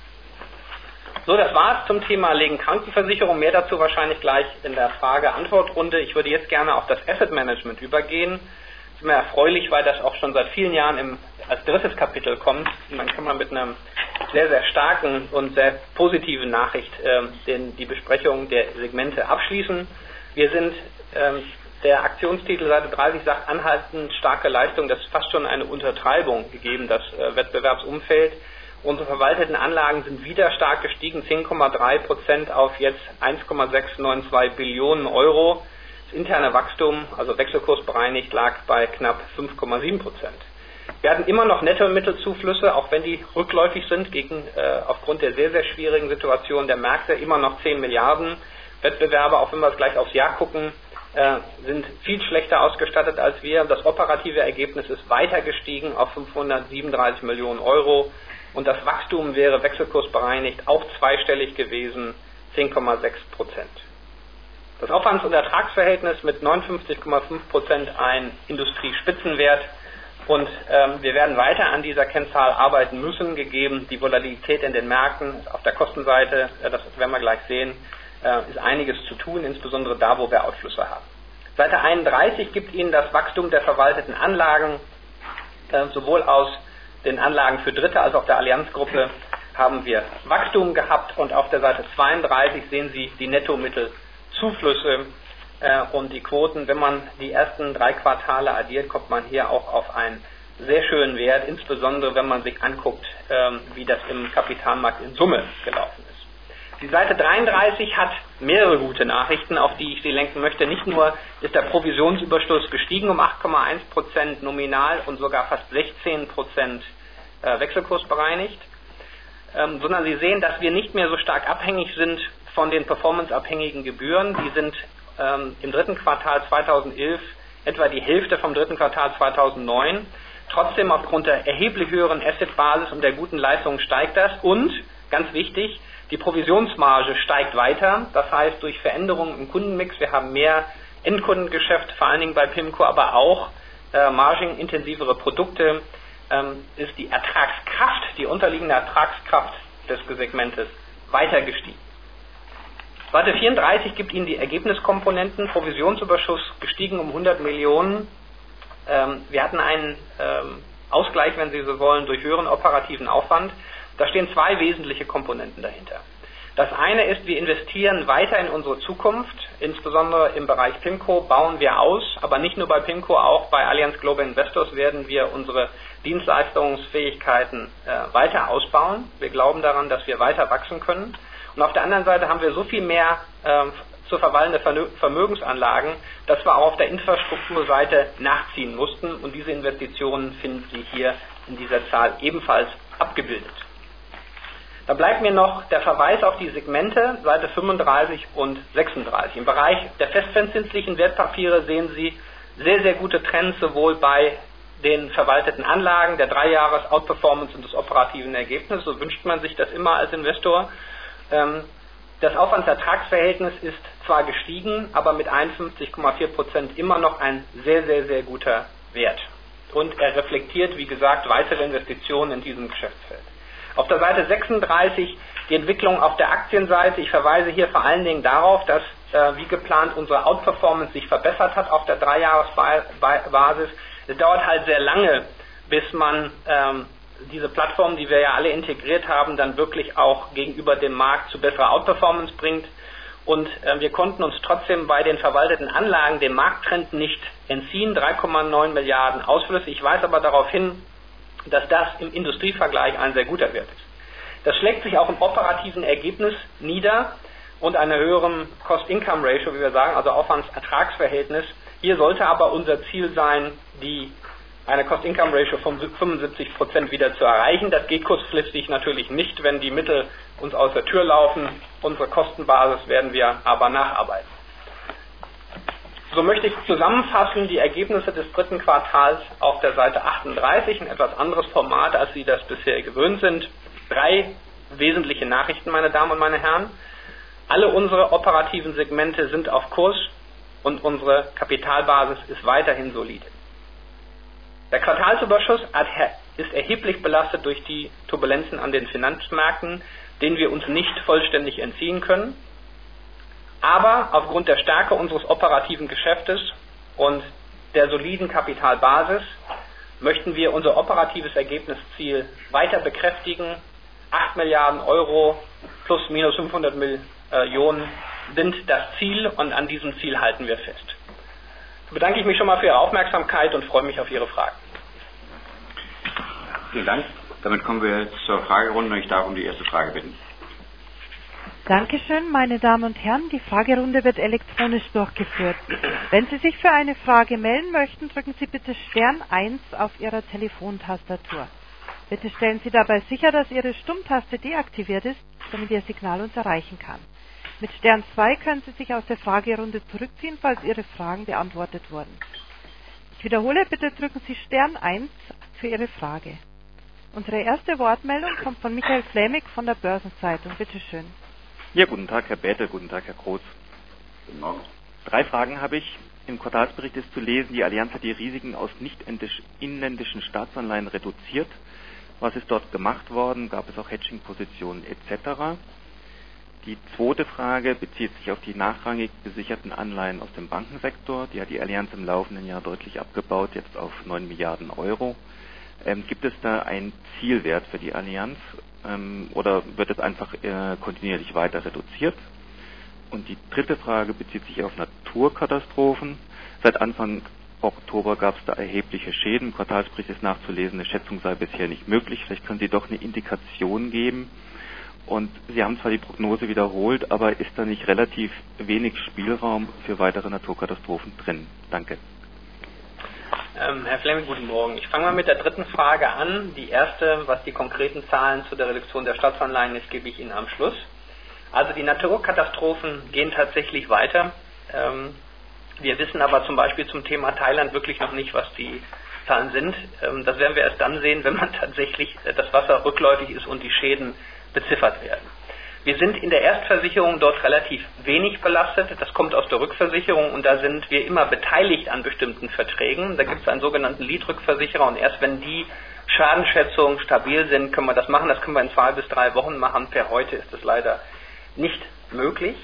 So, das war's zum Thema Leben-Krankenversicherung. Mehr dazu wahrscheinlich gleich in der Frage-Antwort-Runde. Ich würde jetzt gerne auf das Asset Management übergehen. Das ist mir erfreulich, weil das auch schon seit vielen Jahren als drittes Kapitel kommt. Und dann kann man mit einer sehr, sehr starken und sehr positiven Nachricht die Besprechung der Segmente abschließen. Wir sind der Aktionstitel Seite 30 sagt, anhaltend starke Leistung, das ist fast schon eine Untertreibung gegeben, das Wettbewerbsumfeld. Unsere verwalteten Anlagen sind wieder stark gestiegen, 10,3% auf jetzt 1,692 Billionen Euro. Das interne Wachstum, also wechselkursbereinigt, lag bei knapp 5,7%. Wir hatten immer noch Nettomittelzuflüsse, auch wenn die rückläufig sind, aufgrund der sehr, sehr schwierigen Situation der Märkte, immer noch 10 Milliarden. Wettbewerber, auch wenn wir es gleich aufs Jahr gucken, sind viel schlechter ausgestattet als wir. Das operative Ergebnis ist weiter gestiegen auf 537 Millionen Euro und das Wachstum wäre wechselkursbereinigt auch zweistellig gewesen, 10,6%. Das Aufwands- und Ertragsverhältnis mit 59,5% ein Industriespitzenwert und wir werden weiter an dieser Kennzahl arbeiten müssen, gegeben die Volatilität in den Märkten. Auf der Kostenseite, das werden wir gleich sehen, ist einiges zu tun, insbesondere da, wo wir Ausflüsse haben. Seite 31 gibt Ihnen das Wachstum der verwalteten Anlagen, sowohl aus den Anlagen für Dritte als auch der Allianzgruppe haben wir Wachstum gehabt und auf der Seite 32 sehen Sie die Nettomittelzuflüsse und die Quoten. Wenn man die ersten 3 Quartale addiert, kommt man hier auch auf einen sehr schönen Wert, insbesondere wenn man sich anguckt, wie das im Kapitalmarkt in Summe gelaufen ist. Die Seite 33 hat mehrere gute Nachrichten, auf die ich Sie lenken möchte. Nicht nur ist der Provisionsüberschuss gestiegen um 8,1% nominal und sogar fast 16% wechselkursbereinigt, sondern Sie sehen, dass wir nicht mehr so stark abhängig sind von den performanceabhängigen Gebühren. Die sind im dritten Quartal 2011 etwa die Hälfte vom dritten Quartal 2009. Trotzdem aufgrund der erheblich höheren Assetbasis und der guten Leistungen steigt das und, ganz wichtig, Die Provisionsmarge steigt weiter, das heißt durch Veränderungen im Kundenmix, wir haben mehr Endkundengeschäft, vor allen Dingen bei PIMCO, aber auch margenintensivere Produkte, ist die Ertragskraft, die unterliegende Ertragskraft des Segmentes weiter gestiegen. Seite 34 gibt Ihnen die Ergebniskomponenten, Provisionsüberschuss gestiegen um 100 Millionen. Wir hatten einen Ausgleich, wenn Sie so wollen, durch höheren operativen Aufwand. Da stehen zwei wesentliche Komponenten dahinter. Das eine ist, wir investieren weiter in unsere Zukunft, insbesondere im Bereich PIMCO bauen wir aus, aber nicht nur bei PIMCO, auch bei Allianz Global Investors werden wir unsere Dienstleistungsfähigkeiten weiter ausbauen. Wir glauben daran, dass wir weiter wachsen können. Und auf der anderen Seite haben wir so viel mehr zu verwaltende Vermögensanlagen, dass wir auch auf der Infrastrukturseite nachziehen mussten. Und diese Investitionen finden Sie hier in dieser Zahl ebenfalls abgebildet. Da bleibt mir noch der Verweis auf die Segmente, Seite 35 und 36. Im Bereich der festverzinslichen Wertpapiere sehen Sie sehr, sehr gute Trends, sowohl bei den verwalteten Anlagen, der 3-Jahres-Outperformance und des operativen Ergebnisses. So wünscht man sich das immer als Investor. Das Aufwandsertragsverhältnis ist zwar gestiegen, aber mit 51,4% immer noch ein sehr, sehr, sehr guter Wert. Und er reflektiert, wie gesagt, weitere Investitionen in diesem Geschäftsfeld. Auf der Seite 36 die Entwicklung auf der Aktienseite. Ich verweise hier vor allen Dingen darauf, dass wie geplant unsere Outperformance sich verbessert hat auf der 3-Jahres-Basis. Es dauert halt sehr lange, bis man diese Plattform, die wir ja alle integriert haben, dann wirklich auch gegenüber dem Markt zu besserer Outperformance bringt. Und wir konnten uns trotzdem bei den verwalteten Anlagen dem Markttrend nicht entziehen. 3,9 Milliarden Ausflüsse. Ich weise aber darauf hin, dass das im Industrievergleich ein sehr guter Wert ist. Das schlägt sich auch im operativen Ergebnis nieder und einer höheren Cost-Income-Ratio, wie wir sagen, also Aufwandsertragsverhältnis. Hier sollte aber unser Ziel sein, eine Cost-Income-Ratio von 75% wieder zu erreichen. Das geht kurzfristig natürlich nicht, wenn die Mittel uns aus der Tür laufen. Unsere Kostenbasis werden wir aber nacharbeiten. So möchte ich zusammenfassen die Ergebnisse des dritten Quartals auf der Seite 38, ein etwas anderes Format, als Sie das bisher gewöhnt sind. 3 wesentliche Nachrichten, meine Damen und meine Herren. Alle unsere operativen Segmente sind auf Kurs und unsere Kapitalbasis ist weiterhin solide. Der Quartalsüberschuss ist erheblich belastet durch die Turbulenzen an den Finanzmärkten, denen wir uns nicht vollständig entziehen können. Aber aufgrund der Stärke unseres operativen Geschäftes und der soliden Kapitalbasis möchten wir unser operatives Ergebnisziel weiter bekräftigen. 8 Milliarden Euro plus minus 500 Millionen sind das Ziel und an diesem Ziel halten wir fest. So bedanke ich mich schon mal für Ihre Aufmerksamkeit und freue mich auf Ihre Fragen. Vielen Dank. Damit kommen wir jetzt zur Fragerunde. Ich darf um die erste Frage bitten. Dankeschön, meine Damen und Herren. Die Fragerunde wird elektronisch durchgeführt. Wenn Sie sich für eine Frage melden möchten, drücken Sie bitte Stern 1 auf Ihrer Telefontastatur. Bitte stellen Sie dabei sicher, dass Ihre Stummtaste deaktiviert ist, damit Ihr Signal uns erreichen kann. Mit Stern 2 können Sie sich aus der Fragerunde zurückziehen, falls Ihre Fragen beantwortet wurden. Ich wiederhole, bitte drücken Sie Stern 1 für Ihre Frage. Unsere erste Wortmeldung kommt von Michael Flämig von der Börsenzeitung. Bitte schön. Ja, guten Tag, Herr Bäte, guten Tag, Herr Groß. Guten Morgen. 3 Fragen habe ich. Im Quartalsbericht ist zu lesen, die Allianz hat die Risiken aus nicht inländischen Staatsanleihen reduziert. Was ist dort gemacht worden? Gab es auch Hedging-Positionen etc.? Die zweite Frage bezieht sich auf die nachrangig besicherten Anleihen aus dem Bankensektor. Die hat die Allianz im laufenden Jahr deutlich abgebaut, jetzt auf 9 Milliarden Euro. Gibt es da einen Zielwert für die Allianz oder wird es einfach kontinuierlich weiter reduziert? Und die dritte Frage bezieht sich auf Naturkatastrophen. Seit Anfang Oktober gab es da erhebliche Schäden. Im Quartalsbericht ist nachzulesen, eine Schätzung sei bisher nicht möglich. Vielleicht können Sie doch eine Indikation geben. Und Sie haben zwar die Prognose wiederholt, aber ist da nicht relativ wenig Spielraum für weitere Naturkatastrophen drin? Danke. Herr Fleming, guten Morgen. Ich fange mal mit der dritten Frage an. Die erste, was die konkreten Zahlen zu der Reduktion der Staatsanleihen ist, gebe ich Ihnen am Schluss. Also die Naturkatastrophen gehen tatsächlich weiter. Wir wissen aber zum Beispiel zum Thema Thailand wirklich noch nicht, was die Zahlen sind. Das werden wir erst dann sehen, wenn man tatsächlich das Wasser rückläufig ist und die Schäden beziffert werden. Wir sind in der Erstversicherung dort relativ wenig belastet. Das kommt aus der Rückversicherung und da sind wir immer beteiligt an bestimmten Verträgen. Da gibt es einen sogenannten Lead-Rückversicherer und erst wenn die Schadenschätzungen stabil sind, können wir das machen. Das können wir in 2 bis 3 Wochen machen. Per heute ist das leider nicht möglich.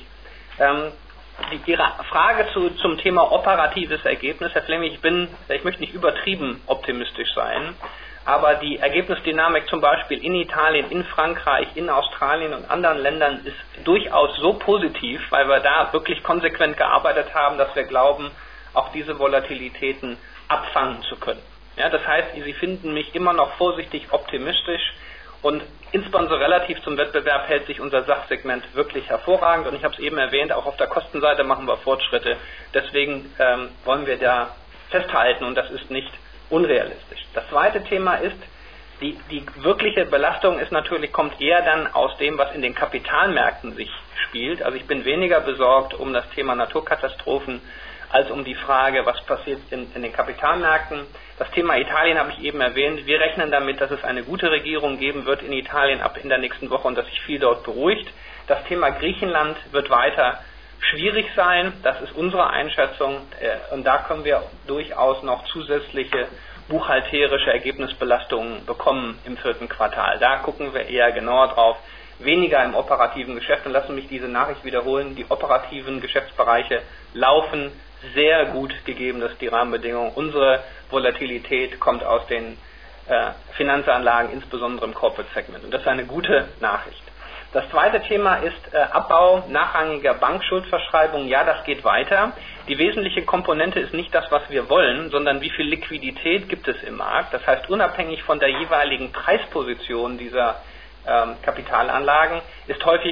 Ihre Frage zum Thema operatives Ergebnis, Herr Flemming, ich möchte nicht übertrieben optimistisch sein, aber die Ergebnisdynamik zum Beispiel in Italien, in Frankreich, in Australien und anderen Ländern ist durchaus so positiv, weil wir da wirklich konsequent gearbeitet haben, dass wir glauben, auch diese Volatilitäten abfangen zu können. Ja, das heißt, Sie finden mich immer noch vorsichtig optimistisch und insbesondere relativ zum Wettbewerb hält sich unser Sachsegment wirklich hervorragend und ich habe es eben erwähnt, auch auf der Kostenseite machen wir Fortschritte. Deswegen wollen wir da festhalten und das ist nicht unrealistisch. Das zweite Thema ist, die wirkliche Belastung kommt eher dann aus dem, was in den Kapitalmärkten sich spielt. Also ich bin weniger besorgt um das Thema Naturkatastrophen als um die Frage, was passiert in den Kapitalmärkten. Das Thema Italien habe ich eben erwähnt. Wir rechnen damit, dass es eine gute Regierung geben wird in Italien ab in der nächsten Woche und dass sich viel dort beruhigt. Das Thema Griechenland wird weiter schwierig sein. Das ist unsere Einschätzung. Und da können wir durchaus noch zusätzliche buchhalterische Ergebnisbelastungen bekommen im 4. Quartal. Da gucken wir eher genauer drauf. Weniger im operativen Geschäft. Und lassen mich diese Nachricht wiederholen. Die operativen Geschäftsbereiche laufen sehr gut gegeben, dass die Rahmenbedingungen. Unsere Volatilität kommt aus den Finanzanlagen, insbesondere im Corporate Segment. Und das ist eine gute Nachricht. Das zweite Thema ist Abbau nachrangiger Bankschuldverschreibungen. Ja, das geht weiter. Die wesentliche Komponente ist nicht das, was wir wollen, sondern wie viel Liquidität gibt es im Markt. Das heißt, unabhängig von der jeweiligen Preisposition dieser Kapitalanlagen ist häufig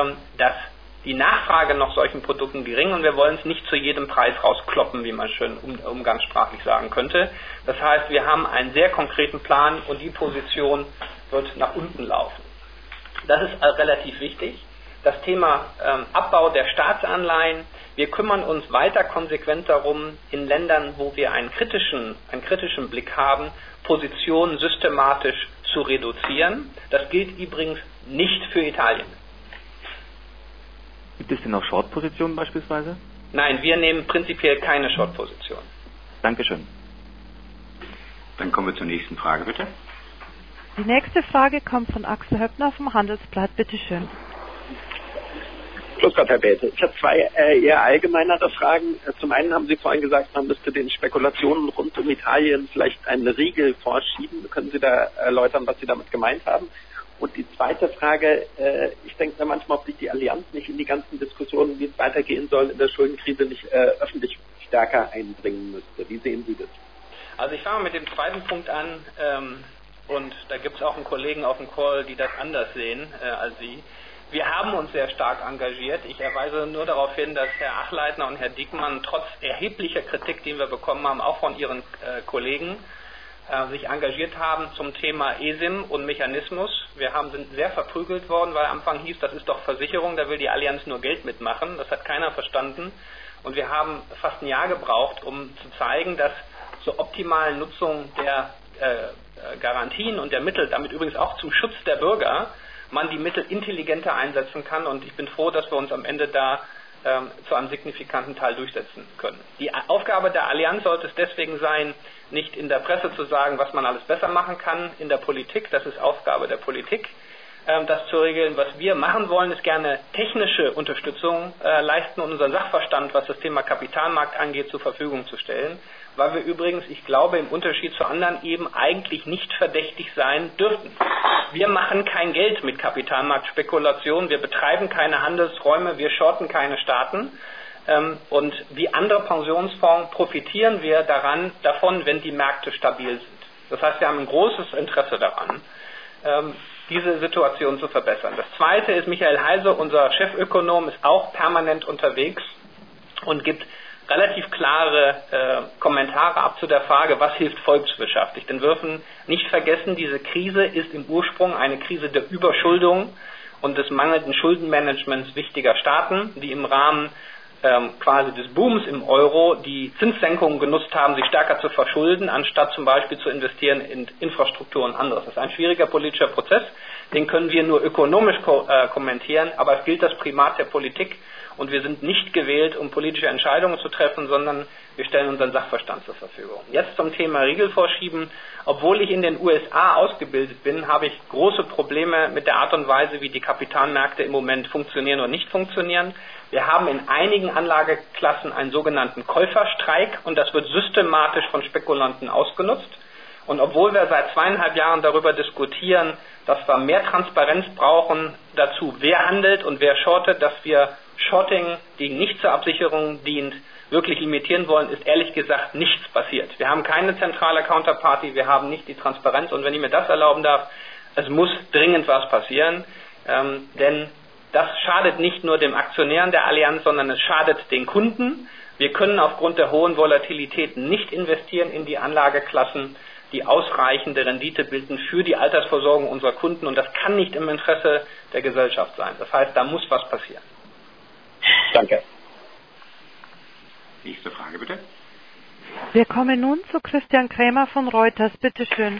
die Nachfrage nach solchen Produkten gering und wir wollen es nicht zu jedem Preis rauskloppen, wie man schön umgangssprachlich sagen könnte. Das heißt, wir haben einen sehr konkreten Plan und die Position wird nach unten laufen. Das ist relativ wichtig. Das Thema Abbau der Staatsanleihen. Wir kümmern uns weiter konsequent darum, in Ländern, wo wir einen kritischen Blick haben, Positionen systematisch zu reduzieren. Das gilt übrigens nicht für Italien. Gibt es denn auch Short-Positionen beispielsweise? Nein, wir nehmen prinzipiell keine Short-Position. Dankeschön. Dann kommen wir zur nächsten Frage, bitte. Die nächste Frage kommt von Axel Höppner vom Handelsblatt. Bitte schön. Grüß Gott, Herr Bethe. Ich habe 2 eher allgemeinere Fragen. Zum einen haben Sie vorhin gesagt, man müsste den Spekulationen rund um Italien vielleicht einen Riegel vorschieben. Können Sie da erläutern, was Sie damit gemeint haben? Und die zweite Frage, ich denke da manchmal, ob sich die Allianz nicht in die ganzen Diskussionen, wie es weitergehen soll in der Schuldenkrise, nicht öffentlich stärker einbringen müsste. Wie sehen Sie das? Also ich fange mit dem zweiten Punkt an und da gibt es auch einen Kollegen auf dem Call, die das anders sehen als Sie. Wir haben uns sehr stark engagiert. Ich erweise nur darauf hin, dass Herr Achleitner und Herr Diekmann trotz erheblicher Kritik, die wir bekommen haben, auch von ihren Kollegen, sich engagiert haben zum Thema ESIM und Mechanismus. Wir sind sehr verprügelt worden, weil am Anfang hieß, das ist doch Versicherung, da will die Allianz nur Geld mitmachen. Das hat keiner verstanden. Und wir haben fast ein Jahr gebraucht, um zu zeigen, dass zur optimalen Nutzung der Garantien und der Mittel, damit übrigens auch zum Schutz der Bürger, man die Mittel intelligenter einsetzen kann. Und ich bin froh, dass wir uns am Ende da zu einem signifikanten Teil durchsetzen können. Die Aufgabe der Allianz sollte es deswegen sein, nicht in der Presse zu sagen, was man alles besser machen kann in der Politik. Das ist Aufgabe der Politik, das zu regeln. Was wir machen wollen, ist gerne technische Unterstützung leisten und unseren Sachverstand, was das Thema Kapitalmarkt angeht, zur Verfügung zu stellen. Weil wir übrigens, ich glaube, im Unterschied zu anderen eben eigentlich nicht verdächtig sein dürften. Wir machen kein Geld mit Kapitalmarktspekulation, wir betreiben keine Handelsräume, wir shorten keine Staaten. Und wie andere Pensionsfonds profitieren wir davon, wenn die Märkte stabil sind. Das heißt, wir haben ein großes Interesse daran, diese Situation zu verbessern. Das Zweite ist, Michael Heise, unser Chefökonom, ist auch permanent unterwegs und gibt relativ klare Kommentare ab zu der Frage, was hilft volkswirtschaftlich. Denn wir dürfen nicht vergessen, diese Krise ist im Ursprung eine Krise der Überschuldung und des mangelnden Schuldenmanagements wichtiger Staaten, die im Rahmen quasi des Booms im Euro die Zinssenkungen genutzt haben, sich stärker zu verschulden, anstatt zum Beispiel zu investieren in Infrastruktur und anderes. Das ist ein schwieriger politischer Prozess, den können wir nur ökonomisch kommentieren, aber es gilt das Primat der Politik und wir sind nicht gewählt, um politische Entscheidungen zu treffen, sondern wir stellen unseren Sachverstand zur Verfügung. Jetzt zum Thema Riegel vorschieben. Obwohl ich in den USA ausgebildet bin, habe ich große Probleme mit der Art und Weise, wie die Kapitalmärkte im Moment funktionieren oder nicht funktionieren. Wir haben in einigen Anlageklassen einen sogenannten Käuferstreik und das wird systematisch von Spekulanten ausgenutzt. Und obwohl wir seit 2,5 Jahren darüber diskutieren, dass wir mehr Transparenz brauchen dazu, wer handelt und wer shortet, dass wir Shorting, die nicht zur Absicherung dient, wirklich limitieren wollen, ist ehrlich gesagt nichts passiert. Wir haben keine zentrale Counterparty, wir haben nicht die Transparenz und wenn ich mir das erlauben darf, es muss dringend was passieren, denn das schadet nicht nur dem Aktionären der Allianz, sondern es schadet den Kunden. Wir können aufgrund der hohen Volatilität nicht investieren in die Anlageklassen, die ausreichende Rendite bilden für die Altersversorgung unserer Kunden und das kann nicht im Interesse der Gesellschaft sein. Das heißt, da muss was passieren. Danke. Nächste Frage bitte. Wir kommen nun zu Christian Krämer von Reuters. Bitte schön.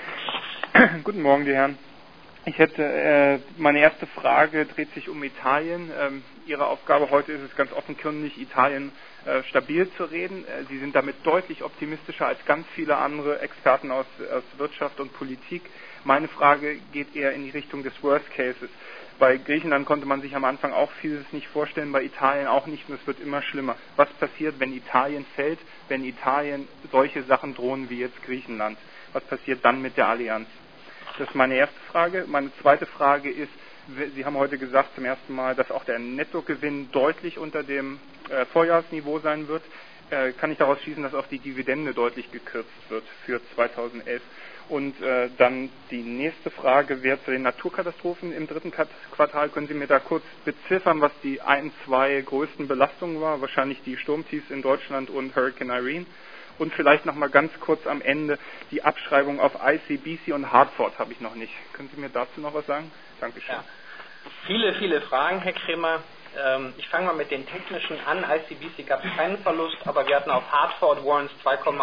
Guten Morgen, die Herren. Ich hätte meine erste Frage dreht sich um Italien. Ihre Aufgabe heute ist es ganz offenkundig, Italien stabil zu reden. Sie sind damit deutlich optimistischer als ganz viele andere Experten aus Wirtschaft und Politik. Meine Frage geht eher in die Richtung des Worst Cases. Bei Griechenland konnte man sich am Anfang auch vieles nicht vorstellen, bei Italien auch nicht und es wird immer schlimmer. Was passiert, wenn Italien fällt, wenn Italien solche Sachen drohen wie jetzt Griechenland? Was passiert dann mit der Allianz? Das ist meine erste Frage. Meine zweite Frage ist, Sie haben heute gesagt zum ersten Mal, dass auch der Nettogewinn deutlich unter dem Vorjahresniveau sein wird. Kann ich daraus schließen, dass auch die Dividende deutlich gekürzt wird für 2011? Und dann die nächste Frage wäre zu den Naturkatastrophen im dritten Quartal. Können Sie mir da kurz beziffern, was die 2 größten Belastungen war? Wahrscheinlich die Sturmtiefs in Deutschland und Hurricane Irene. Und vielleicht noch mal ganz kurz am Ende die Abschreibung auf ICBC und Hartford habe ich noch nicht. Können Sie mir dazu noch was sagen? Dankeschön. Ja. Viele Fragen, Herr Krämer. Ich fange mal mit den technischen an. ICBC gab es keinen Verlust, aber wir hatten auf Hartford Warrants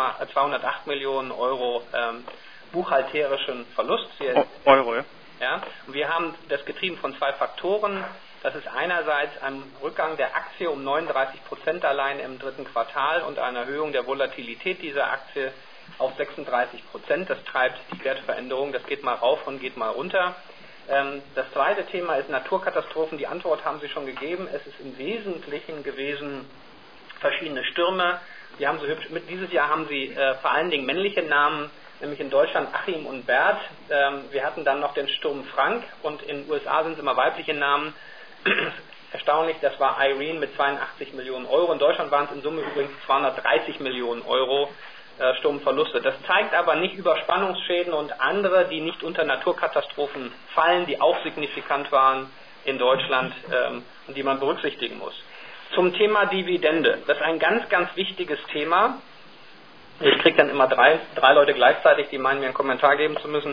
208 Millionen Euro buchhalterischen Verlust. Euro, ja? Ja. Und wir haben das getrieben von 2 Faktoren. Das ist einerseits ein Rückgang der Aktie um 39% allein im dritten Quartal und eine Erhöhung der Volatilität dieser Aktie auf 36%. Das treibt die Wertveränderung. Das geht mal rauf und geht mal runter. Das zweite Thema ist Naturkatastrophen. Die Antwort haben Sie schon gegeben. Es ist im Wesentlichen gewesen verschiedene Stürme. Die haben so hübsch. Dieses Jahr haben Sie vor allen Dingen männliche Namen, nämlich in Deutschland Achim und Bert. Wir hatten dann noch den Sturm Frank und in den USA sind es immer weibliche Namen. Erstaunlich, das war Irene mit 82 Millionen Euro. In Deutschland waren es in Summe übrigens 230 Millionen Euro Sturmverluste. Das zeigt aber nicht Überspannungsschäden und andere, die nicht unter Naturkatastrophen fallen, die auch signifikant waren in Deutschland und die man berücksichtigen muss. Zum Thema Dividende. Das ist ein ganz, ganz wichtiges Thema. Ich kriege dann immer drei Leute gleichzeitig, die meinen, mir einen Kommentar geben zu müssen.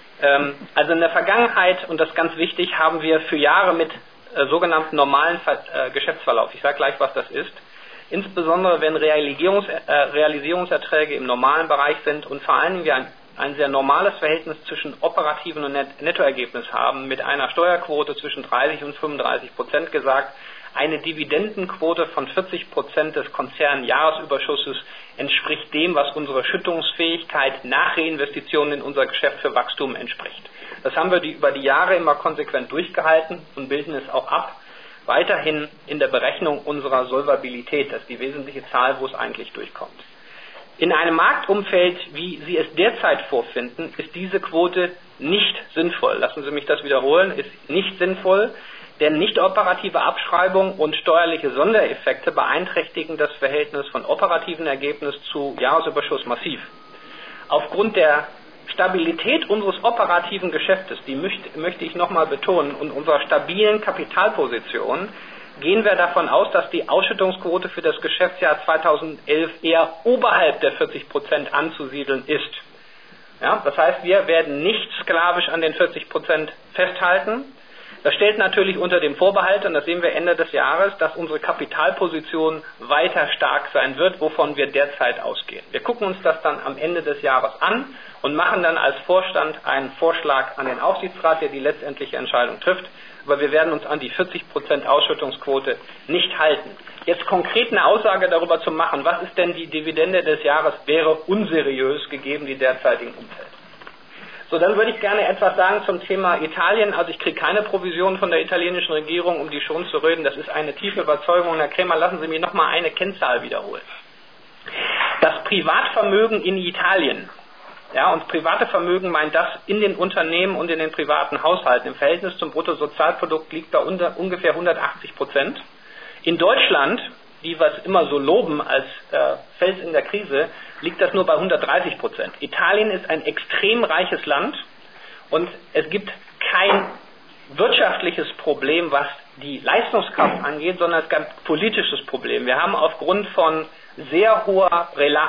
Also in der Vergangenheit, und das ist ganz wichtig, haben wir für Jahre mit sogenannten normalen Geschäftsverlauf, ich sage gleich, was das ist, insbesondere wenn Realisierungserträge im normalen Bereich sind und vor allen Dingen wir ein sehr normales Verhältnis zwischen operativen und Nettoergebnis haben, mit einer Steuerquote zwischen 30 und 35% gesagt, eine Dividendenquote von 40% des Konzernjahresüberschusses entspricht dem, was unsere Schüttungsfähigkeit nach Reinvestitionen in unser Geschäft für Wachstum entspricht. Das haben wir über die Jahre immer konsequent durchgehalten und bilden es auch ab. Weiterhin in der Berechnung unserer Solvabilität, das ist die wesentliche Zahl, wo es eigentlich durchkommt. In einem Marktumfeld, wie Sie es derzeit vorfinden, ist diese Quote nicht sinnvoll. Lassen Sie mich das wiederholen, ist nicht sinnvoll, denn nicht operative Abschreibung und steuerliche Sondereffekte beeinträchtigen das Verhältnis von operativen Ergebnis zu Jahresüberschuss massiv. Aufgrund der Stabilität unseres operativen Geschäftes, die möchte ich nochmal betonen, und unserer stabilen Kapitalposition, gehen wir davon aus, dass die Ausschüttungsquote für das Geschäftsjahr 2011 eher oberhalb der 40% anzusiedeln ist. Ja, das heißt, wir werden nicht sklavisch an den 40% festhalten. Das stellt natürlich unter dem Vorbehalt, und das sehen wir Ende des Jahres, dass unsere Kapitalposition weiter stark sein wird, wovon wir derzeit ausgehen. Wir gucken uns das dann am Ende des Jahres an und machen dann als Vorstand einen Vorschlag an den Aufsichtsrat, der die letztendliche Entscheidung trifft. Aber wir werden uns an die 40% Ausschüttungsquote nicht halten. Jetzt konkret eine Aussage darüber zu machen, was ist denn die Dividende des Jahres, wäre unseriös gegeben die derzeitigen Umfeld. So, dann würde ich gerne etwas sagen zum Thema Italien. Also ich kriege keine Provision von der italienischen Regierung, um die schon zu reden. Das ist eine tiefe Überzeugung. Herr Krämer, lassen Sie mich nochmal eine Kennzahl wiederholen. Das Privatvermögen in Italien, ja, und private Vermögen meint das in den Unternehmen und in den privaten Haushalten, im Verhältnis zum Bruttosozialprodukt liegt bei ungefähr 180%. In Deutschland, die wir es immer so loben als Fels in der Krise, liegt das nur bei 130%. Italien ist ein extrem reiches Land und es gibt kein wirtschaftliches Problem, was die Leistungskraft angeht, sondern es gab ein politisches Problem. Wir haben aufgrund von sehr hoher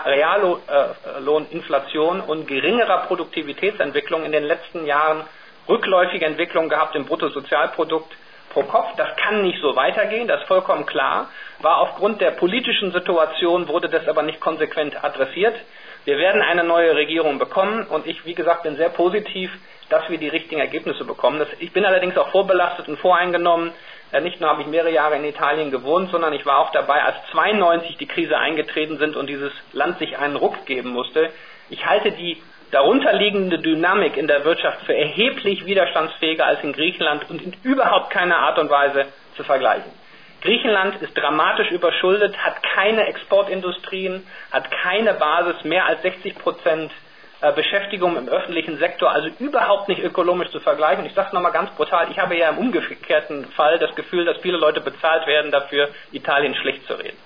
Reallohninflation und geringerer Produktivitätsentwicklung in den letzten Jahren rückläufige Entwicklung gehabt im Bruttosozialprodukt pro Kopf. Das kann nicht so weitergehen, das ist vollkommen klar. War aufgrund der politischen Situation, wurde das aber nicht konsequent adressiert. Wir werden eine neue Regierung bekommen und ich, wie gesagt, bin sehr positiv, dass wir die richtigen Ergebnisse bekommen. Ich bin allerdings auch vorbelastet und voreingenommen. Nicht nur habe ich mehrere Jahre in Italien gewohnt, sondern ich war auch dabei, als 92 die Krise eingetreten sind und dieses Land sich einen Ruck geben musste. Ich halte die darunterliegende Dynamik in der Wirtschaft für erheblich widerstandsfähiger als in Griechenland und in überhaupt keiner Art und Weise zu vergleichen. Griechenland ist dramatisch überschuldet, hat keine Exportindustrien, hat keine Basis, mehr als 60% Beschäftigung im öffentlichen Sektor, also überhaupt nicht ökonomisch zu vergleichen. Ich sage es nochmal ganz brutal, ich habe ja im umgekehrten Fall das Gefühl, dass viele Leute bezahlt werden dafür, Italien schlecht zu reden.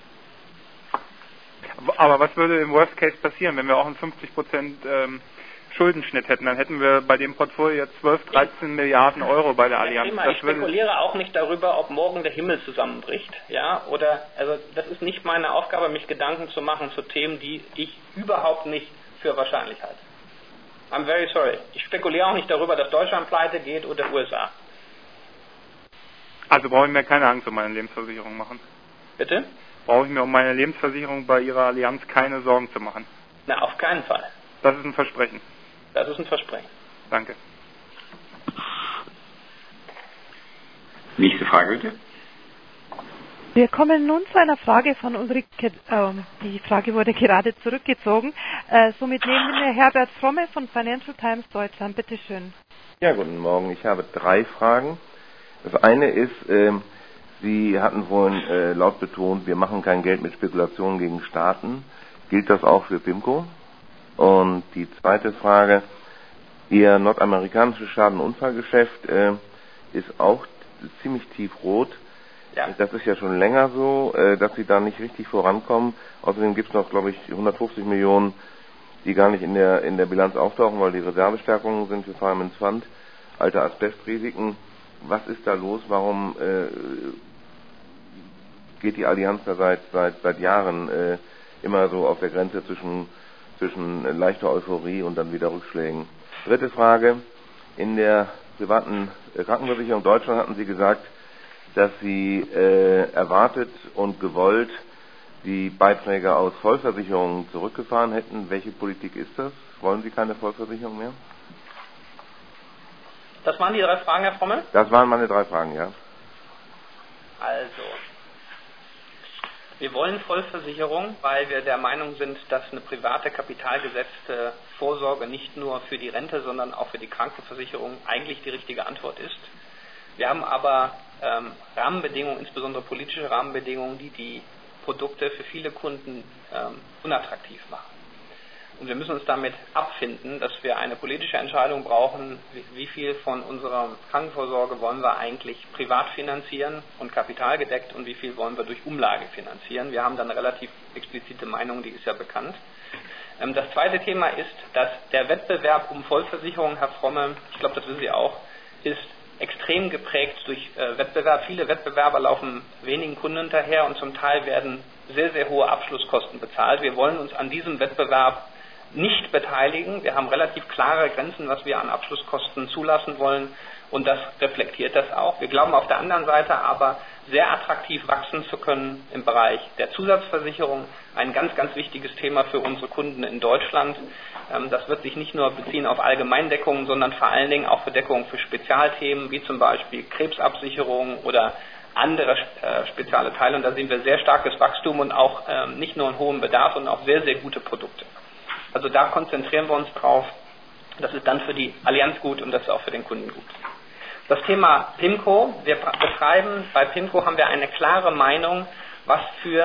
Aber was würde im Worst Case passieren, wenn wir auch einen 50% Schuldenschnitt hätten? Dann hätten wir bei dem Portfolio 12, 13 Milliarden Euro bei der Allianz. Ich spekuliere auch nicht darüber, ob morgen der Himmel zusammenbricht. Ja, also das ist nicht meine Aufgabe, mich Gedanken zu machen zu Themen, die ich überhaupt nicht für wahrscheinlich halte. I'm very sorry. Ich spekuliere auch nicht darüber, dass Deutschland pleite geht oder USA. Also brauche ich mir keine Angst um meine Lebensversicherung machen? Bitte? Brauche ich mir um meine Lebensversicherung bei Ihrer Allianz keine Sorgen zu machen? Na, auf keinen Fall. Das ist ein Versprechen. Das ist ein Versprechen. Danke. Nächste Frage bitte. Wir kommen nun zu einer Frage von Ulrike. Die Frage wurde gerade zurückgezogen. Somit nehmen wir Herbert Fromme von Financial Times Deutschland. Bitte schön. Ja, guten Morgen. Ich habe 3 Fragen. Das eine ist, Sie hatten vorhin laut betont, wir machen kein Geld mit Spekulationen gegen Staaten. Gilt das auch für PIMCO? Und die zweite Frage, Ihr nordamerikanisches Schadenunfallgeschäft ist auch ziemlich tiefrot. Ja. Das ist ja schon länger so, dass Sie da nicht richtig vorankommen. Außerdem gibt es noch, glaube ich, 150 Millionen, die gar nicht in der Bilanz auftauchen, weil die Reservestärkungen sind für Fireman's Fund, alte Asbestrisiken. Was ist da los? Warum geht die Allianz da seit Jahren immer so auf der Grenze zwischen leichter Euphorie und dann wieder Rückschlägen? Dritte Frage. In der privaten Krankenversicherung Deutschland hatten Sie gesagt, dass Sie erwartet und gewollt die Beiträge aus Vollversicherungen zurückgefahren hätten. Welche Politik ist das? Wollen Sie keine Vollversicherung mehr? Das waren die 3 Fragen, Herr Fromme? Das waren meine 3 Fragen, ja. Also, wir wollen Vollversicherung, weil wir der Meinung sind, dass eine private kapitalgesetzte Vorsorge nicht nur für die Rente, sondern auch für die Krankenversicherung eigentlich die richtige Antwort ist. Wir haben aber Rahmenbedingungen, insbesondere politische Rahmenbedingungen, die die Produkte für viele Kunden unattraktiv machen. Und wir müssen uns damit abfinden, dass wir eine politische Entscheidung brauchen, wie viel von unserer Krankenvorsorge wollen wir eigentlich privat finanzieren und kapitalgedeckt und wie viel wollen wir durch Umlage finanzieren. Wir haben dann eine relativ explizite Meinung, die ist ja bekannt. Das zweite Thema ist, dass der Wettbewerb um Vollversicherungen, Herr Fromme, ich glaube, das wissen Sie auch, ist extrem geprägt durch Wettbewerb. Viele Wettbewerber laufen wenigen Kunden hinterher und zum Teil werden sehr, sehr hohe Abschlusskosten bezahlt. Wir wollen uns an diesem Wettbewerb nicht beteiligen. Wir haben relativ klare Grenzen, was wir an Abschlusskosten zulassen wollen und das reflektiert das auch. Wir glauben auf der anderen Seite aber, sehr attraktiv wachsen zu können im Bereich der Zusatzversicherung. Ein ganz, ganz wichtiges Thema für unsere Kunden in Deutschland. Das wird sich nicht nur beziehen auf Allgemeindeckungen, sondern vor allen Dingen auch für Deckungen für Spezialthemen, wie zum Beispiel Krebsabsicherung oder andere spezielle Teile. Und da sehen wir sehr starkes Wachstum und auch nicht nur einen hohen Bedarf, sondern auch sehr, sehr gute Produkte. Also da konzentrieren wir uns drauf. Das ist dann für die Allianz gut und das ist auch für den Kunden gut. Das Thema PIMCO. Wir betreiben, bei PIMCO haben wir eine klare Meinung, was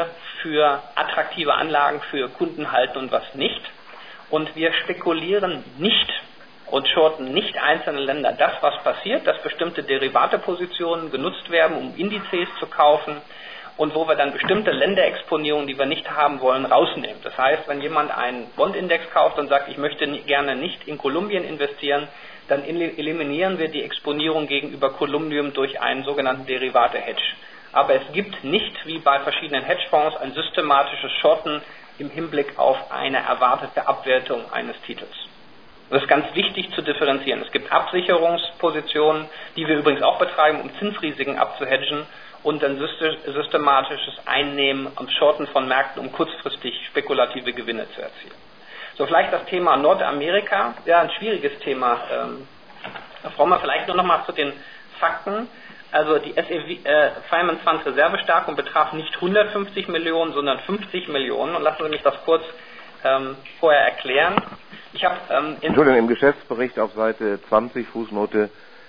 für attraktive Anlagen für Kunden halten und was nicht. Und wir spekulieren nicht und shorten nicht einzelne Länder. Das, was passiert, dass bestimmte Derivatepositionen genutzt werden, um Indizes zu kaufen und wo wir dann bestimmte Länderexponierungen, die wir nicht haben wollen, rausnehmen. Das heißt, wenn jemand einen Bondindex kauft und sagt, ich möchte gerne nicht in Kolumbien investieren, dann eliminieren wir die Exponierung gegenüber Kolumbien durch einen sogenannten Derivate-Hedge. Aber es gibt nicht, wie bei verschiedenen Hedgefonds, ein systematisches Shorten im Hinblick auf eine erwartete Abwertung eines Titels. Das ist ganz wichtig zu differenzieren. Es gibt Absicherungspositionen, die wir übrigens auch betreiben, um Zinsrisiken abzuhedgen und dann systematisches Einnehmen am Shorten von Märkten, um kurzfristig spekulative Gewinne zu erzielen. So, vielleicht das Thema Nordamerika. Ja, ein schwieriges Thema. Herr Frommer, vielleicht nur noch mal zu den Fakten. Also die Fireman's Fund Reservestärkung betraf nicht 150 Millionen, sondern 50 Millionen. Und lassen Sie mich das kurz vorher erklären. Ich habe Entschuldigung, im Geschäftsbericht auf Seite 20, Fußnote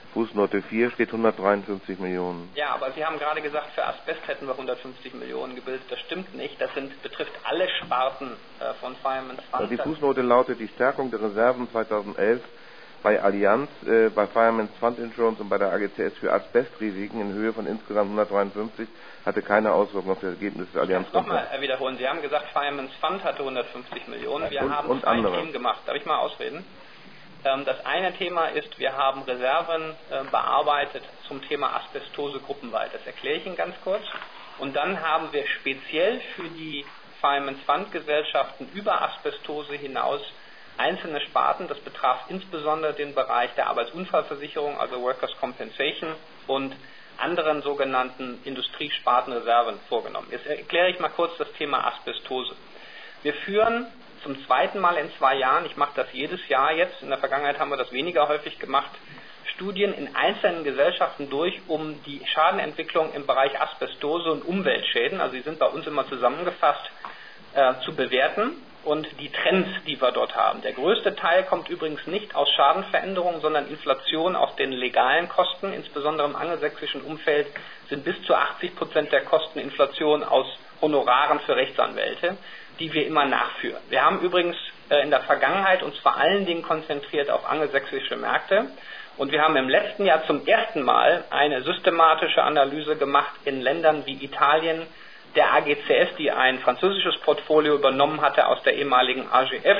4 steht 153 Millionen. Ja, aber Sie haben gerade gesagt, für Asbest hätten wir 150 Millionen gebildet. Das stimmt nicht. Das betrifft alle Sparten von Fireman's Fund. Die Fußnote lautet, die Stärkung der Reserven 2011 bei Allianz, bei Fireman's Fund Insurance und bei der AGCS für Asbestrisiken in Höhe von insgesamt 153 hatte keine Auswirkung auf das Ergebnis des Allianz. Nochmal wiederholen. Sie haben gesagt, Fireman's Fund hatte 150 Millionen. Wir haben zwei Themen gemacht. Darf ich mal ausreden? Das eine Thema ist, wir haben Reserven bearbeitet zum Thema Asbestose gruppenweit. Das erkläre ich Ihnen ganz kurz. Und dann haben wir speziell für die Fireman's Fund Gesellschaften über Asbestose hinaus einzelne Sparten, das betraf insbesondere den Bereich der Arbeitsunfallversicherung, also Workers' Compensation und anderen sogenannten Industriespartenreserven vorgenommen. Jetzt erkläre ich mal kurz das Thema Asbestose. Wir führen zum zweiten Mal in 2 Jahren, ich mache das jedes Jahr jetzt, in der Vergangenheit haben wir das weniger häufig gemacht, Studien in einzelnen Gesellschaften durch, um die Schadenentwicklung im Bereich Asbestose und Umweltschäden, also die sind bei uns immer zusammengefasst, zu bewerten und die Trends, die wir dort haben. Der größte Teil kommt übrigens nicht aus Schadenveränderungen, sondern Inflation aus den legalen Kosten, insbesondere im angelsächsischen Umfeld sind bis zu 80% der Kosten Inflation aus Honoraren für Rechtsanwälte, die wir immer nachführen. Wir haben übrigens in der Vergangenheit uns vor allen Dingen konzentriert auf angelsächsische Märkte und wir haben im letzten Jahr zum ersten Mal eine systematische Analyse gemacht in Ländern wie Italien, der AGCS, die ein französisches Portfolio übernommen hatte aus der ehemaligen AGF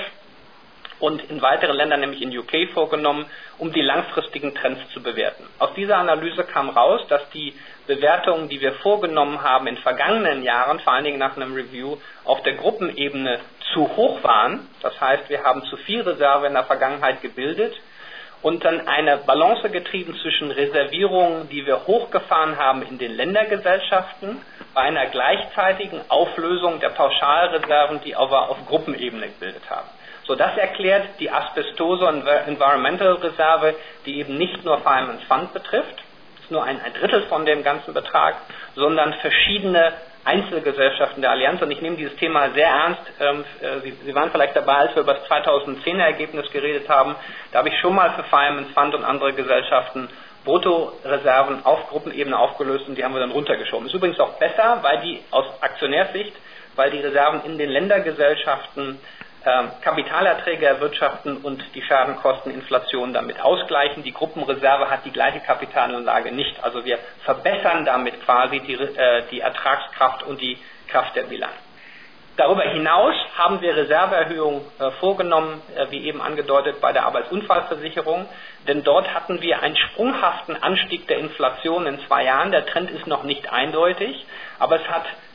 und in weiteren Ländern, nämlich in UK, vorgenommen, um die langfristigen Trends zu bewerten. Aus dieser Analyse kam raus, dass die Bewertungen, die wir vorgenommen haben in vergangenen Jahren, vor allen Dingen nach einem Review, auf der Gruppenebene zu hoch waren. Das heißt, wir haben zu viel Reserve in der Vergangenheit gebildet und dann eine Balance getrieben zwischen Reservierungen, die wir hochgefahren haben in den Ländergesellschaften, bei einer gleichzeitigen Auflösung der Pauschalreserven, die wir auf Gruppenebene gebildet haben. So, das erklärt die Asbestose und Environmental Reserve, die eben nicht nur Fireman's Fund betrifft, das ist nur ein Drittel von dem ganzen Betrag, sondern verschiedene Einzelgesellschaften der Allianz. Und ich nehme dieses Thema sehr ernst. Sie waren vielleicht dabei, als wir über das 2010er Ergebnis geredet haben. Da habe ich schon mal für Fireman's Fund und andere Gesellschaften Bruttoreserven auf Gruppenebene aufgelöst und die haben wir dann runtergeschoben. Ist übrigens auch besser, weil die aus Aktionärssicht, weil die Reserven in den Ländergesellschaften Kapitalerträge erwirtschaften und die Schadenkosteninflation damit ausgleichen. Die Gruppenreserve hat die gleiche Kapitalanlage nicht. Also wir verbessern damit quasi die Ertragskraft und die Kraft der Bilanz. Darüber hinaus haben wir Reserveerhöhungen vorgenommen, wie eben angedeutet, bei der Arbeitsunfallversicherung, denn dort hatten wir einen sprunghaften Anstieg der Inflation in 2 Jahren. Der Trend ist noch nicht eindeutig, aber es hat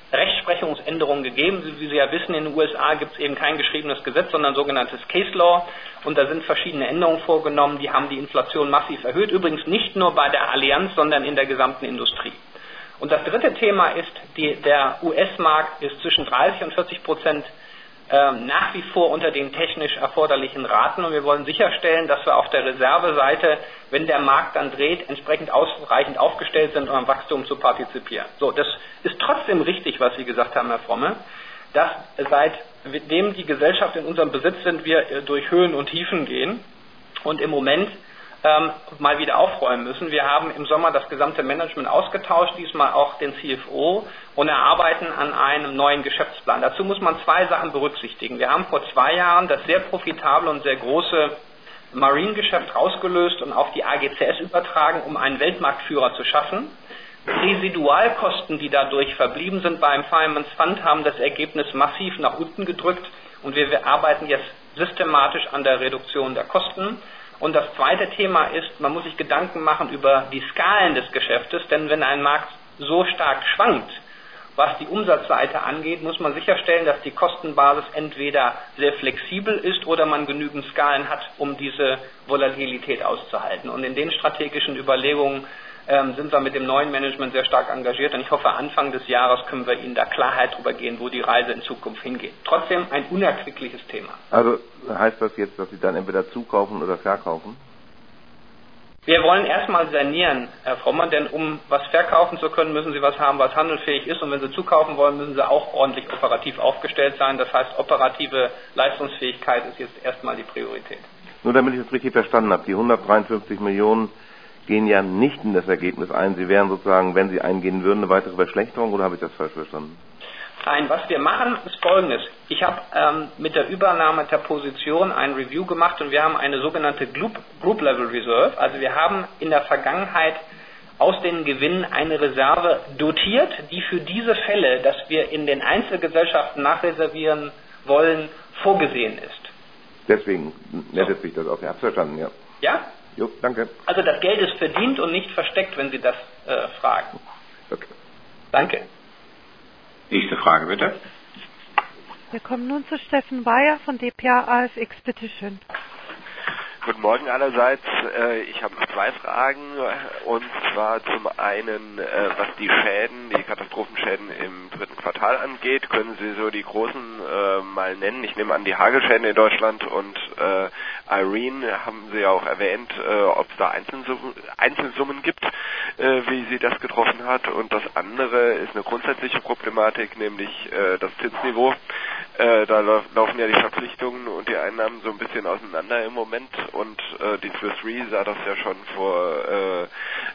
Rechtsprechungsänderungen gegeben. Wie Sie ja wissen, in den USA gibt es eben kein geschriebenes Gesetz, sondern sogenanntes Case Law. Und da sind verschiedene Änderungen vorgenommen, die haben die Inflation massiv erhöht. Übrigens nicht nur bei der Allianz, sondern in der gesamten Industrie. Und das dritte Thema ist, der US-Markt ist zwischen 30 und 40% nach wie vor unter den technisch erforderlichen Raten. Und wir wollen sicherstellen, dass wir auf der Reserveseite, wenn der Markt dann dreht, entsprechend ausreichend aufgestellt sind, um am Wachstum zu partizipieren. So, das ist trotzdem richtig, was Sie gesagt haben, Herr Fromme, dass seitdem die Gesellschaft in unserem Besitz sind, wir durch Höhen und Tiefen gehen und im Moment mal wieder aufräumen müssen. Wir haben im Sommer das gesamte Management ausgetauscht, diesmal auch den CFO, und erarbeiten an einem neuen Geschäftsplan. Dazu muss man zwei Sachen berücksichtigen. Wir haben vor 2 Jahren das sehr profitable und sehr große Marine-Geschäft rausgelöst und auf die AGCS übertragen, um einen Weltmarktführer zu schaffen. Residualkosten, die dadurch verblieben sind beim Fireman's Fund, haben das Ergebnis massiv nach unten gedrückt, und wir arbeiten jetzt systematisch an der Reduktion der Kosten. Und das zweite Thema ist, man muss sich Gedanken machen über die Skalen des Geschäftes, denn wenn ein Markt so stark schwankt, was die Umsatzseite angeht, muss man sicherstellen, dass die Kostenbasis entweder sehr flexibel ist oder man genügend Skalen hat, um diese Volatilität auszuhalten. Und in den strategischen Überlegungen sind wir mit dem neuen Management sehr stark engagiert, und ich hoffe, Anfang des Jahres können wir Ihnen da Klarheit darüber geben, wo die Reise in Zukunft hingeht. Trotzdem ein unerquickliches Thema. Also heißt das jetzt, dass Sie dann entweder zukaufen oder verkaufen? Wir wollen erstmal sanieren, Herr Frommer, denn um was verkaufen zu können, müssen Sie was haben, was handelfähig ist, und wenn Sie zukaufen wollen, müssen Sie auch ordentlich operativ aufgestellt sein. Das heißt, operative Leistungsfähigkeit ist jetzt erstmal die Priorität. Nur damit ich das richtig verstanden habe, die 153 Millionen gehen ja nicht in das Ergebnis ein. Sie wären sozusagen, wenn sie eingehen würden, eine weitere Verschlechterung, oder habe ich das falsch verstanden? Nein, was wir machen, ist Folgendes. Ich habe mit der Übernahme der Position ein Review gemacht, und wir haben eine sogenannte Group Level Reserve. Also wir haben in der Vergangenheit aus den Gewinnen eine Reserve dotiert, die für diese Fälle, dass wir in den Einzelgesellschaften nachreservieren wollen, vorgesehen ist. Deswegen nettet sich das auf. Ich habe es verstanden, ja. Ja? Jo, danke. Also das Geld ist verdient und nicht versteckt, wenn Sie das fragen. Okay. Danke. Nächste Frage, bitte. Wir kommen nun zu Steffen Bayer von dpa AFX. Bitte schön. Guten Morgen allerseits. Ich habe 2 Fragen, und zwar zum einen, was die Schäden, die Katastrophenschäden im 3. Quartal angeht. Können Sie so die großen mal nennen? Ich nehme an, die Hagelschäden in Deutschland und Irene haben Sie ja auch erwähnt, ob es da Einzelsummen gibt, wie sie das getroffen hat. Und das andere ist eine grundsätzliche Problematik, nämlich das Zinsniveau. Da laufen ja die Verpflichtungen und die Einnahmen so ein bisschen auseinander im Moment, und die Swiss Re sah das ja schon vor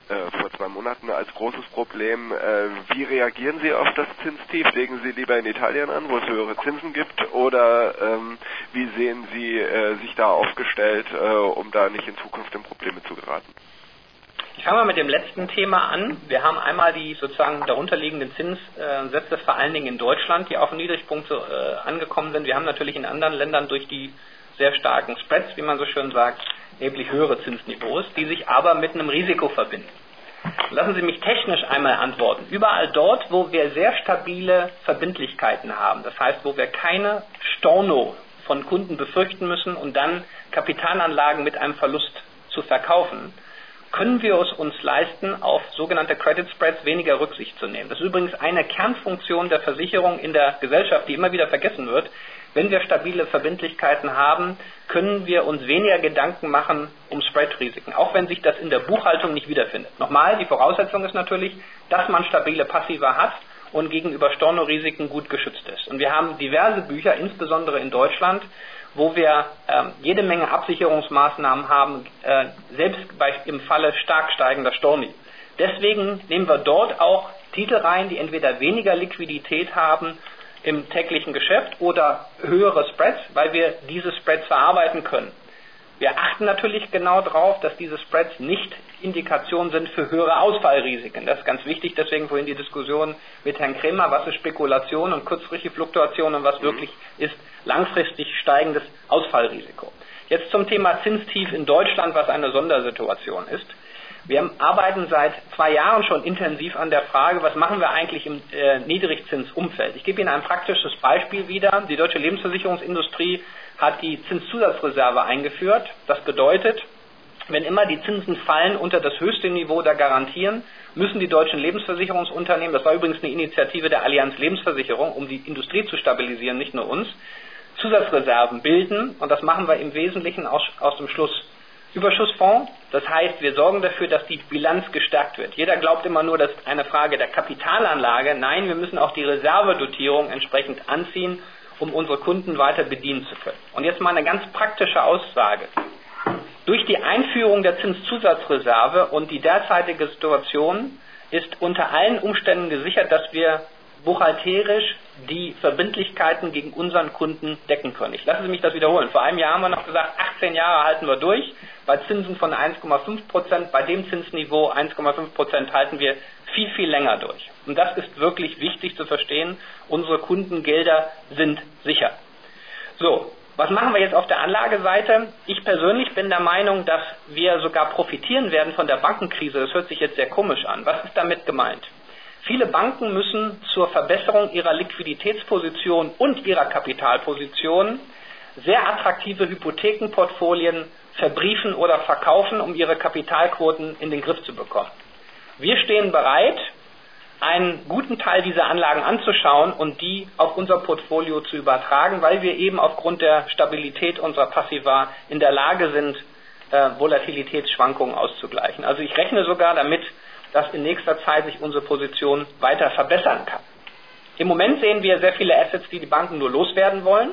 2 Monaten als großes Problem. Wie reagieren Sie auf das Zinstief? Legen Sie lieber in Italien an, wo es höhere Zinsen gibt, oder wie sehen Sie sich da aufgestellt, um da nicht in Zukunft in Probleme zu geraten? Ich fange mal mit dem letzten Thema an. Wir haben einmal die sozusagen darunterliegenden Zinssätze, vor allen Dingen in Deutschland, die auf dem Niedrigpunkt angekommen sind. Wir haben natürlich in anderen Ländern durch die sehr starken Spreads, wie man so schön sagt, erheblich höhere Zinsniveaus, die sich aber mit einem Risiko verbinden. Lassen Sie mich technisch einmal antworten. Überall dort, wo wir sehr stabile Verbindlichkeiten haben, das heißt, wo wir keine Storno von Kunden befürchten müssen und dann Kapitalanlagen mit einem Verlust zu verkaufen, können wir es uns leisten, auf sogenannte Credit Spreads weniger Rücksicht zu nehmen. Das ist übrigens eine Kernfunktion der Versicherung in der Gesellschaft, die immer wieder vergessen wird. Wenn wir stabile Verbindlichkeiten haben, können wir uns weniger Gedanken machen um Spread-Risiken, auch wenn sich das in der Buchhaltung nicht wiederfindet. Nochmal, die Voraussetzung ist natürlich, dass man stabile Passiva hat und gegenüber Stornorisiken gut geschützt ist. Und wir haben diverse Bücher, insbesondere in Deutschland, wo wir jede Menge Absicherungsmaßnahmen haben, selbst im Falle stark steigender Storni. Deswegen nehmen wir dort auch Titel rein, die entweder weniger Liquidität haben im täglichen Geschäft oder höhere Spreads, weil wir diese Spreads verarbeiten können. Wir achten natürlich genau darauf, dass diese Spreads nicht Indikationen sind für höhere Ausfallrisiken. Das ist ganz wichtig, deswegen vorhin die Diskussion mit Herrn Kremer, was ist Spekulation und kurzfristige Fluktuation und was wirklich ist langfristig steigendes Ausfallrisiko. Jetzt zum Thema Zinstief in Deutschland, was eine Sondersituation ist. Wir arbeiten seit 2 Jahren schon intensiv an der Frage, was machen wir eigentlich im Niedrigzinsumfeld. Ich gebe Ihnen ein praktisches Beispiel wieder. Die deutsche Lebensversicherungsindustrie hat die Zinszusatzreserve eingeführt. Das bedeutet, wenn immer die Zinsen fallen unter das höchste Niveau der Garantien, müssen die deutschen Lebensversicherungsunternehmen, das war übrigens eine Initiative der Allianz Lebensversicherung, um die Industrie zu stabilisieren, nicht nur uns, Zusatzreserven bilden. Und das machen wir im Wesentlichen aus dem Überschussfonds. Das heißt, wir sorgen dafür, dass die Bilanz gestärkt wird. Jeder glaubt immer nur, das ist eine Frage der Kapitalanlage. Nein, wir müssen auch die Reservedotierung entsprechend anziehen, um unsere Kunden weiter bedienen zu können. Und jetzt mal eine ganz praktische Aussage. Durch die Einführung der Zinszusatzreserve und die derzeitige Situation ist unter allen Umständen gesichert, dass wir buchhalterisch die Verbindlichkeiten gegen unseren Kunden decken können. Ich lasse mich das wiederholen. Vor einem Jahr haben wir noch gesagt, 18 Jahre halten wir durch, bei Zinsen von 1,5%, bei dem Zinsniveau 1,5% halten wir viel, viel länger durch. Und das ist wirklich wichtig zu verstehen. Unsere Kundengelder sind sicher. So, was machen wir jetzt auf der Anlageseite? Ich persönlich bin der Meinung, dass wir sogar profitieren werden von der Bankenkrise. Das hört sich jetzt sehr komisch an. Was ist damit gemeint? Viele Banken müssen zur Verbesserung ihrer Liquiditätsposition und ihrer Kapitalposition sehr attraktive Hypothekenportfolien verbriefen oder verkaufen, um ihre Kapitalquoten in den Griff zu bekommen. Wir stehen bereit, einen guten Teil dieser Anlagen anzuschauen und die auf unser Portfolio zu übertragen, weil wir eben aufgrund der Stabilität unserer Passiva in der Lage sind, Volatilitätsschwankungen auszugleichen. Also ich rechne sogar damit, dass in nächster Zeit sich unsere Position weiter verbessern kann. Im Moment sehen wir sehr viele Assets, die Banken nur loswerden wollen.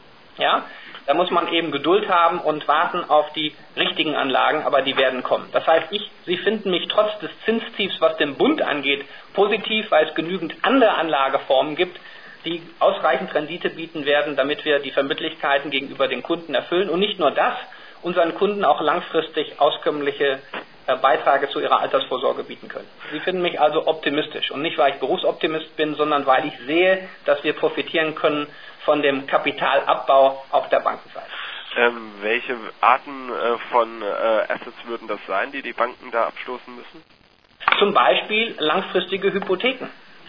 Ja, da muss man eben Geduld haben und warten auf die richtigen Anlagen, aber die werden kommen. Das heißt, Sie finden mich trotz des Zinstiefs, was den Bund angeht, positiv, weil es genügend andere Anlageformen gibt, die ausreichend Rendite bieten werden, damit wir die Verbindlichkeiten gegenüber den Kunden erfüllen und nicht nur das, unseren Kunden auch langfristig auskömmliche Beiträge zu ihrer Altersvorsorge bieten können. Sie finden mich also optimistisch und nicht, weil ich Berufsoptimist bin, sondern weil ich sehe, dass wir profitieren können von dem Kapitalabbau auf der Bankenseite. Welche Arten von Assets würden das sein, die Banken da abstoßen müssen? Zum Beispiel langfristige Hypotheken.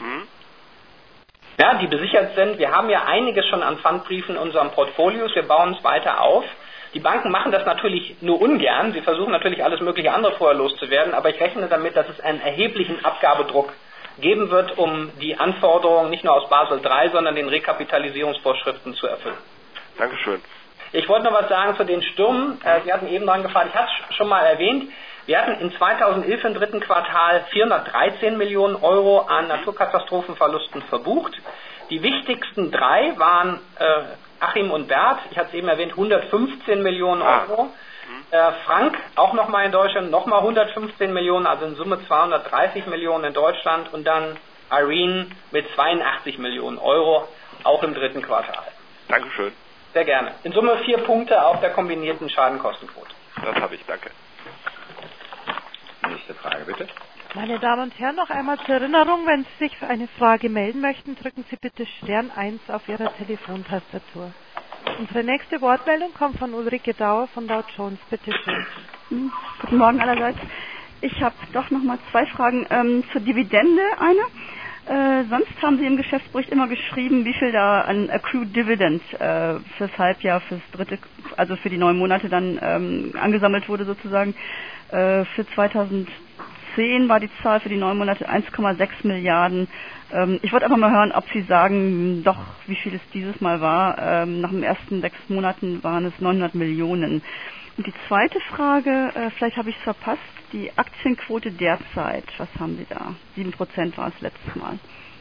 Ja, die besichert sind. Wir haben ja einiges schon an Pfandbriefen in unseren Portfolios. Wir bauen es weiter auf. Die Banken machen das natürlich nur ungern. Sie versuchen natürlich alles mögliche andere vorher loszuwerden, aber ich rechne damit, dass es einen erheblichen Abgabedruck geben wird, um die Anforderungen nicht nur aus Basel III, sondern den Rekapitalisierungsvorschriften zu erfüllen. Dankeschön. Ich wollte noch was sagen zu den Stürmen. Sie hatten eben dran gefragt, ich hatte es schon mal erwähnt. Wir hatten in 2011 im 3. Quartal 413 Millionen Euro an Naturkatastrophenverlusten verbucht. Die wichtigsten 3 waren Achim und Bert, ich hatte es eben erwähnt, 115 Millionen Euro. Frank, auch nochmal in Deutschland, nochmal 115 Millionen, also in Summe 230 Millionen in Deutschland. Und dann Irene mit 82 Millionen Euro, auch im 3. Quartal. Dankeschön. Sehr gerne. In Summe 4 Punkte auf der kombinierten Schadenkostenquote. Das habe ich, danke. Nächste Frage, bitte. Meine Damen und Herren, noch einmal zur Erinnerung, wenn Sie sich für eine Frage melden möchten, drücken Sie bitte Stern 1 auf Ihrer Telefontastatur. Unsere nächste Wortmeldung kommt von Ulrike Dauer von Dow Jones. Bitte schön. Guten Morgen allerseits. Ich habe doch noch mal 2 Fragen zur Dividende. Eine. Sonst haben Sie im Geschäftsbericht immer geschrieben, wie viel da an Accrued Dividend fürs Halbjahr, fürs dritte, also für die 9 Monate dann angesammelt wurde sozusagen. Für 2010 war die Zahl für die 9 Monate 1,6 Milliarden. Ich wollte einfach mal hören, ob Sie sagen, doch, wie viel es dieses Mal war. Nach den ersten 6 Monaten waren es 900 Millionen. Und die zweite Frage, vielleicht habe ich es verpasst, die Aktienquote derzeit, was haben Sie da? 7% war es letztes Mal.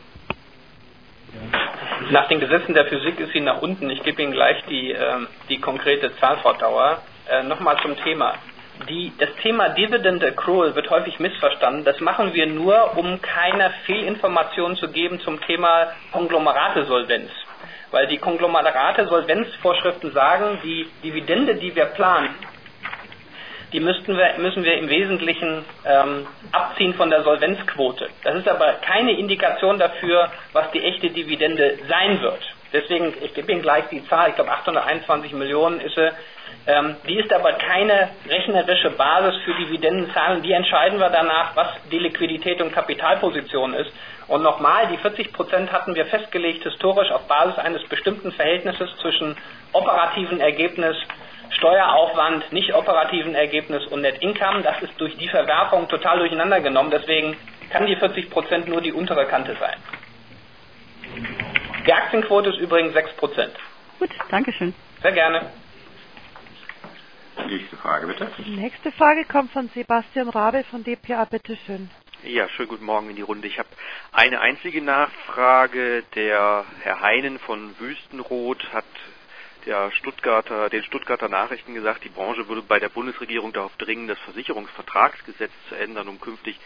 Nach den Gesetzen der Physik ist sie nach unten. Ich gebe Ihnen gleich die konkrete Zahl, Frau Dauer. Nochmal zum Thema. Das Thema Dividend Accrual wird häufig missverstanden. Das machen wir nur, um keine Fehlinformationen zu geben zum Thema Konglomeratesolvenz. Weil die Konglomeratesolvenzvorschriften sagen, die Dividende, die wir planen, die müssen wir im Wesentlichen abziehen von der Solvenzquote. Das ist aber keine Indikation dafür, was die echte Dividende sein wird. Deswegen, ich gebe Ihnen gleich die Zahl, ich glaube 821 Millionen ist sie. Die ist aber keine rechnerische Basis für Dividendenzahlen. Die entscheiden wir danach, was die Liquidität und Kapitalposition ist. Und nochmal, die 40% hatten wir festgelegt historisch auf Basis eines bestimmten Verhältnisses zwischen operativen Ergebnis, Steueraufwand, nicht operativen Ergebnis und Net Income. Das ist durch die Verwerfung total durcheinander genommen. Deswegen kann die 40% nur die untere Kante sein. Die Aktienquote ist übrigens 6%. Gut, danke schön. Sehr gerne. Nächste Frage, bitte. Die nächste Frage kommt von Sebastian Rabe von dpa. Bitte schön. Ja, schönen guten Morgen in die Runde. Ich habe eine einzige Nachfrage. Der Herr Heinen von Wüstenrot hat den Stuttgarter Nachrichten gesagt, die Branche würde bei der Bundesregierung darauf dringen, das Versicherungsvertragsgesetz zu ändern, um künftig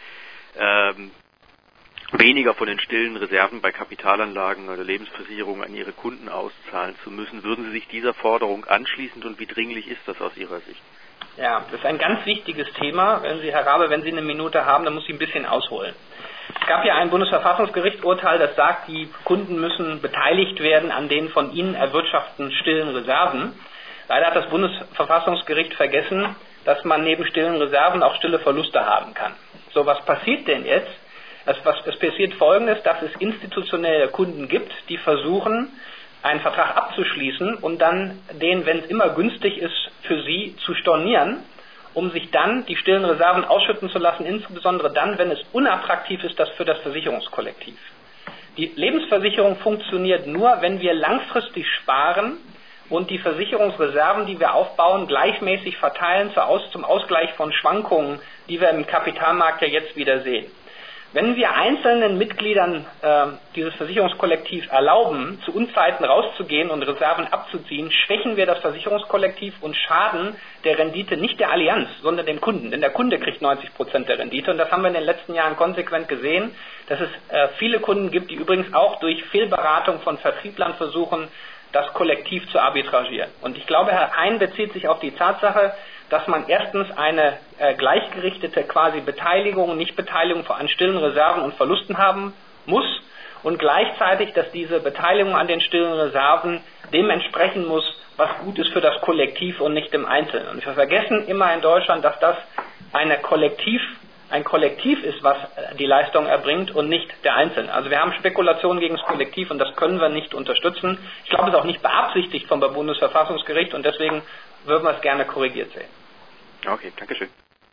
weniger von den stillen Reserven bei Kapitalanlagen oder Lebensversicherungen an Ihre Kunden auszahlen zu müssen. Würden Sie sich dieser Forderung anschließen und wie dringlich ist das aus Ihrer Sicht? Ja, das ist ein ganz wichtiges Thema. Herr Rabe, wenn Sie eine Minute haben, dann muss ich ein bisschen ausholen. Es gab ja ein Bundesverfassungsgerichtsurteil, das sagt, die Kunden müssen beteiligt werden an den von ihnen erwirtschafteten stillen Reserven. Leider hat das Bundesverfassungsgericht vergessen, dass man neben stillen Reserven auch stille Verluste haben kann. So, was passiert denn jetzt? Es passiert Folgendes, dass es institutionelle Kunden gibt, die versuchen, einen Vertrag abzuschließen und dann den, wenn es immer günstig ist, für sie zu stornieren, um sich dann die stillen Reserven ausschütten zu lassen, insbesondere dann, wenn es unattraktiv ist, das für das Versicherungskollektiv. Die Lebensversicherung funktioniert nur, wenn wir langfristig sparen und die Versicherungsreserven, die wir aufbauen, gleichmäßig verteilen zum Ausgleich von Schwankungen, die wir im Kapitalmarkt ja jetzt wieder sehen. Wenn wir einzelnen Mitgliedern dieses Versicherungskollektivs erlauben, zu Unzeiten rauszugehen und Reserven abzuziehen, schwächen wir das Versicherungskollektiv und schaden der Rendite nicht der Allianz, sondern dem Kunden. Denn der Kunde kriegt 90% der Rendite. Und das haben wir in den letzten Jahren konsequent gesehen, dass es viele Kunden gibt, die übrigens auch durch Fehlberatung von Vertrieblern versuchen, das Kollektiv zu arbitragieren. Und ich glaube, Herr Hein bezieht sich auf die Tatsache, dass man erstens eine gleichgerichtete quasi Beteiligung, Nichtbeteiligung an stillen Reserven und Verlusten haben muss und gleichzeitig, dass diese Beteiligung an den stillen Reserven dem entsprechen muss, was gut ist für das Kollektiv und nicht im Einzelnen. Und wir vergessen immer in Deutschland, dass das ein Kollektiv ist, was die Leistung erbringt und nicht der Einzelne. Also wir haben Spekulationen gegen das Kollektiv und das können wir nicht unterstützen. Ich glaube, es ist auch nicht beabsichtigt vom Bundesverfassungsgericht und deswegen würden wir es gerne korrigiert sehen. Okay, danke schön.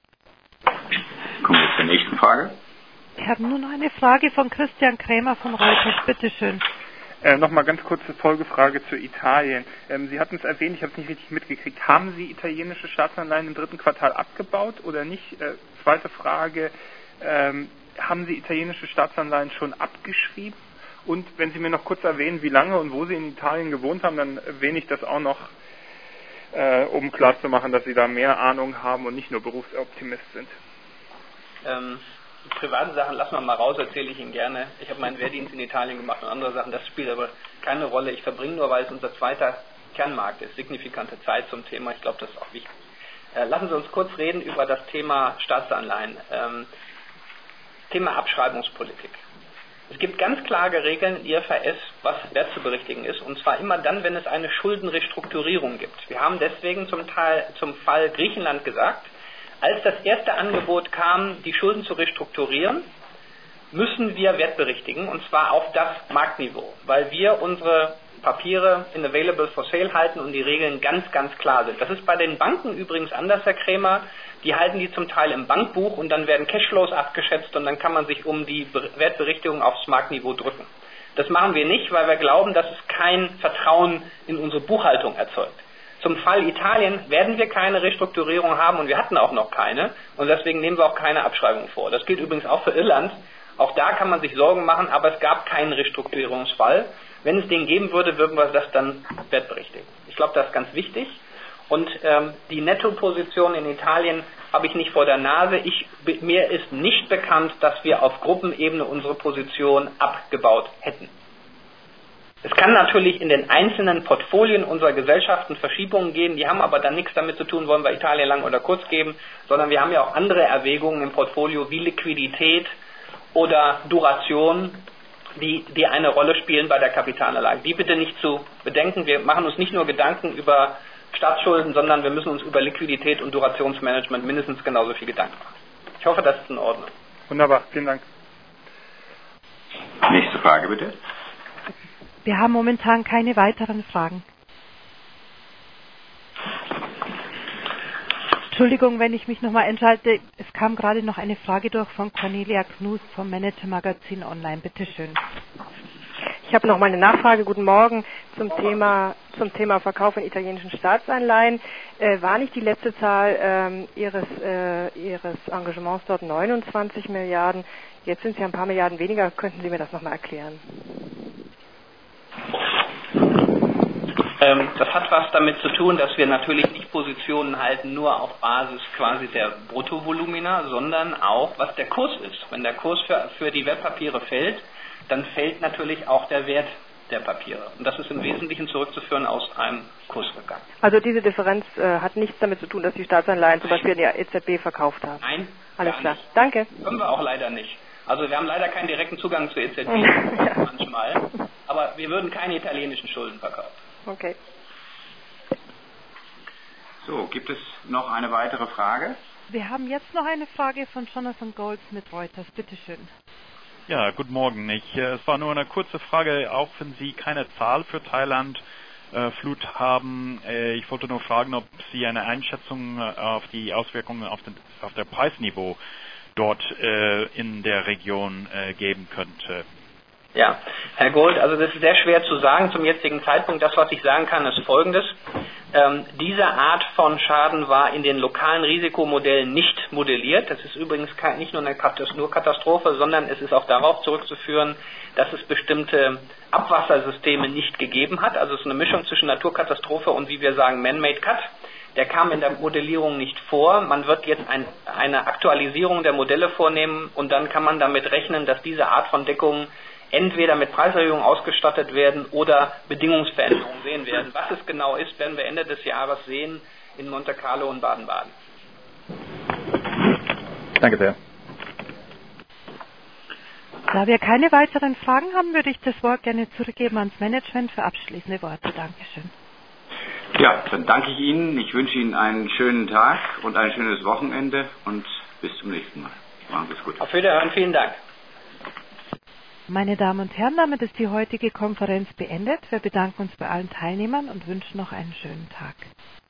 Kommen wir zur nächsten Frage. Wir haben nun eine Frage von Christian Krämer von Reuters. Bitte schön. Nochmal ganz kurze Folgefrage zu Italien. Sie hatten es erwähnt, ich habe es nicht richtig mitgekriegt. Haben Sie italienische Staatsanleihen im dritten Quartal abgebaut oder nicht? Zweite Frage, haben Sie italienische Staatsanleihen schon abgeschrieben? Und wenn Sie mir noch kurz erwähnen, wie lange und wo Sie in Italien gewohnt haben, dann erwähne ich das auch noch, um klarzumachen, dass Sie da mehr Ahnung haben und nicht nur Berufsoptimist sind. Private Sachen lassen wir mal raus, erzähle ich Ihnen gerne. Ich habe meinen Wehrdienst in Italien gemacht und andere Sachen, das spielt aber keine Rolle. Ich verbringe nur, weil es unser zweiter Kernmarkt ist, signifikante Zeit zum Thema. Ich glaube, das ist auch wichtig. Lassen Sie uns kurz reden über das Thema Staatsanleihen. Thema Abschreibungspolitik. Es gibt ganz klare Regeln in IFRS, was wert zu berichtigen ist, und zwar immer dann, wenn es eine Schuldenrestrukturierung gibt. Wir haben deswegen zum Fall Griechenland gesagt, als das erste Angebot kam, die Schulden zu restrukturieren, müssen wir Wert berichtigen, und zwar auf das Marktniveau, weil wir unsere Papiere in Available for Sale halten und die Regeln ganz, ganz klar sind. Das ist bei den Banken übrigens anders, Herr Krämer. Die halten die zum Teil im Bankbuch und dann werden Cashflows abgeschätzt und dann kann man sich um die Wertberichtigung aufs Marktniveau drücken. Das machen wir nicht, weil wir glauben, dass es kein Vertrauen in unsere Buchhaltung erzeugt. Zum Fall Italien werden wir keine Restrukturierung haben und wir hatten auch noch keine und deswegen nehmen wir auch keine Abschreibung vor. Das gilt übrigens auch für Irland. Auch da kann man sich Sorgen machen, aber es gab keinen Restrukturierungsfall. Wenn es den geben würde, würden wir das dann wertberichtigen. Ich glaube, das ist ganz wichtig. Und die Nettoposition in Italien habe ich nicht vor der Nase. Mir ist nicht bekannt, dass wir auf Gruppenebene unsere Position abgebaut hätten. Es kann natürlich in den einzelnen Portfolien unserer Gesellschaften Verschiebungen geben, die haben aber dann nichts damit zu tun, wollen wir Italien lang oder kurz geben, sondern wir haben ja auch andere Erwägungen im Portfolio wie Liquidität oder Duration die eine Rolle spielen bei der Kapitalanlage. Die bitte nicht zu bedenken. Wir machen uns nicht nur Gedanken über Staatsschulden, sondern wir müssen uns über Liquidität und Durationsmanagement mindestens genauso viel Gedanken machen. Ich hoffe, das ist in Ordnung. Wunderbar, vielen Dank. Nächste Frage bitte. Wir haben momentan keine weiteren Fragen. Entschuldigung, wenn ich mich nochmal einschalte. Es kam gerade noch eine Frage durch von Cornelia Knus vom Manager Magazin Online. Bitte schön. Ich habe noch mal eine Nachfrage. Guten Morgen zum Thema Verkauf von italienischen Staatsanleihen. War nicht die letzte Zahl Ihres Engagements dort 29 Milliarden? Jetzt sind es ja ein paar Milliarden weniger. Könnten Sie mir das nochmal erklären? Das hat was damit zu tun, dass wir natürlich nicht Positionen halten nur auf Basis quasi der Bruttovolumina, sondern auch, was der Kurs ist. Wenn der Kurs für die Wertpapiere fällt, dann fällt natürlich auch der Wert der Papiere. Und das ist im Wesentlichen zurückzuführen aus einem Kursrückgang. Also diese Differenz hat nichts damit zu tun, dass die Staatsanleihen zum Beispiel in der EZB verkauft haben? Nein. Alles klar. Nicht. Danke. Können wir auch leider nicht. Also wir haben leider keinen direkten Zugang zur EZB manchmal, aber wir würden keine italienischen Schulden verkaufen. Okay. So, gibt es noch eine weitere Frage? Wir haben jetzt noch eine Frage von Jonathan Goldsmith Reuters. Bitte schön. Ja, guten Morgen. Es war nur eine kurze Frage, auch wenn Sie keine Zahl für Thailand Flut haben. Ich wollte nur fragen, ob Sie eine Einschätzung auf die Auswirkungen auf der Preisniveau dort in der Region geben könnte. Ja, Herr Gold, also das ist sehr schwer zu sagen zum jetzigen Zeitpunkt. Das, was ich sagen kann, ist Folgendes. Diese Art von Schaden war in den lokalen Risikomodellen nicht modelliert. Das ist übrigens nicht nur eine Katastrophe, sondern es ist auch darauf zurückzuführen, dass es bestimmte Abwassersysteme nicht gegeben hat. Also es ist eine Mischung zwischen Naturkatastrophe und, wie wir sagen, Man-Made Cut. Der kam in der Modellierung nicht vor. Man wird jetzt eine Aktualisierung der Modelle vornehmen und dann kann man damit rechnen, dass diese Art von Deckung entweder mit Preiserhöhungen ausgestattet werden oder Bedingungsveränderungen sehen werden. Was es genau ist, werden wir Ende des Jahres sehen in Monte Carlo und Baden-Baden. Danke sehr. Da wir keine weiteren Fragen haben, würde ich das Wort gerne zurückgeben ans Management für abschließende Worte. Dankeschön. Ja, dann danke ich Ihnen. Ich wünsche Ihnen einen schönen Tag und ein schönes Wochenende und bis zum nächsten Mal. Machen Sie es gut. Auf Wiederhören, vielen Dank. Meine Damen und Herren, damit ist die heutige Konferenz beendet. Wir bedanken uns bei allen Teilnehmern und wünschen noch einen schönen Tag.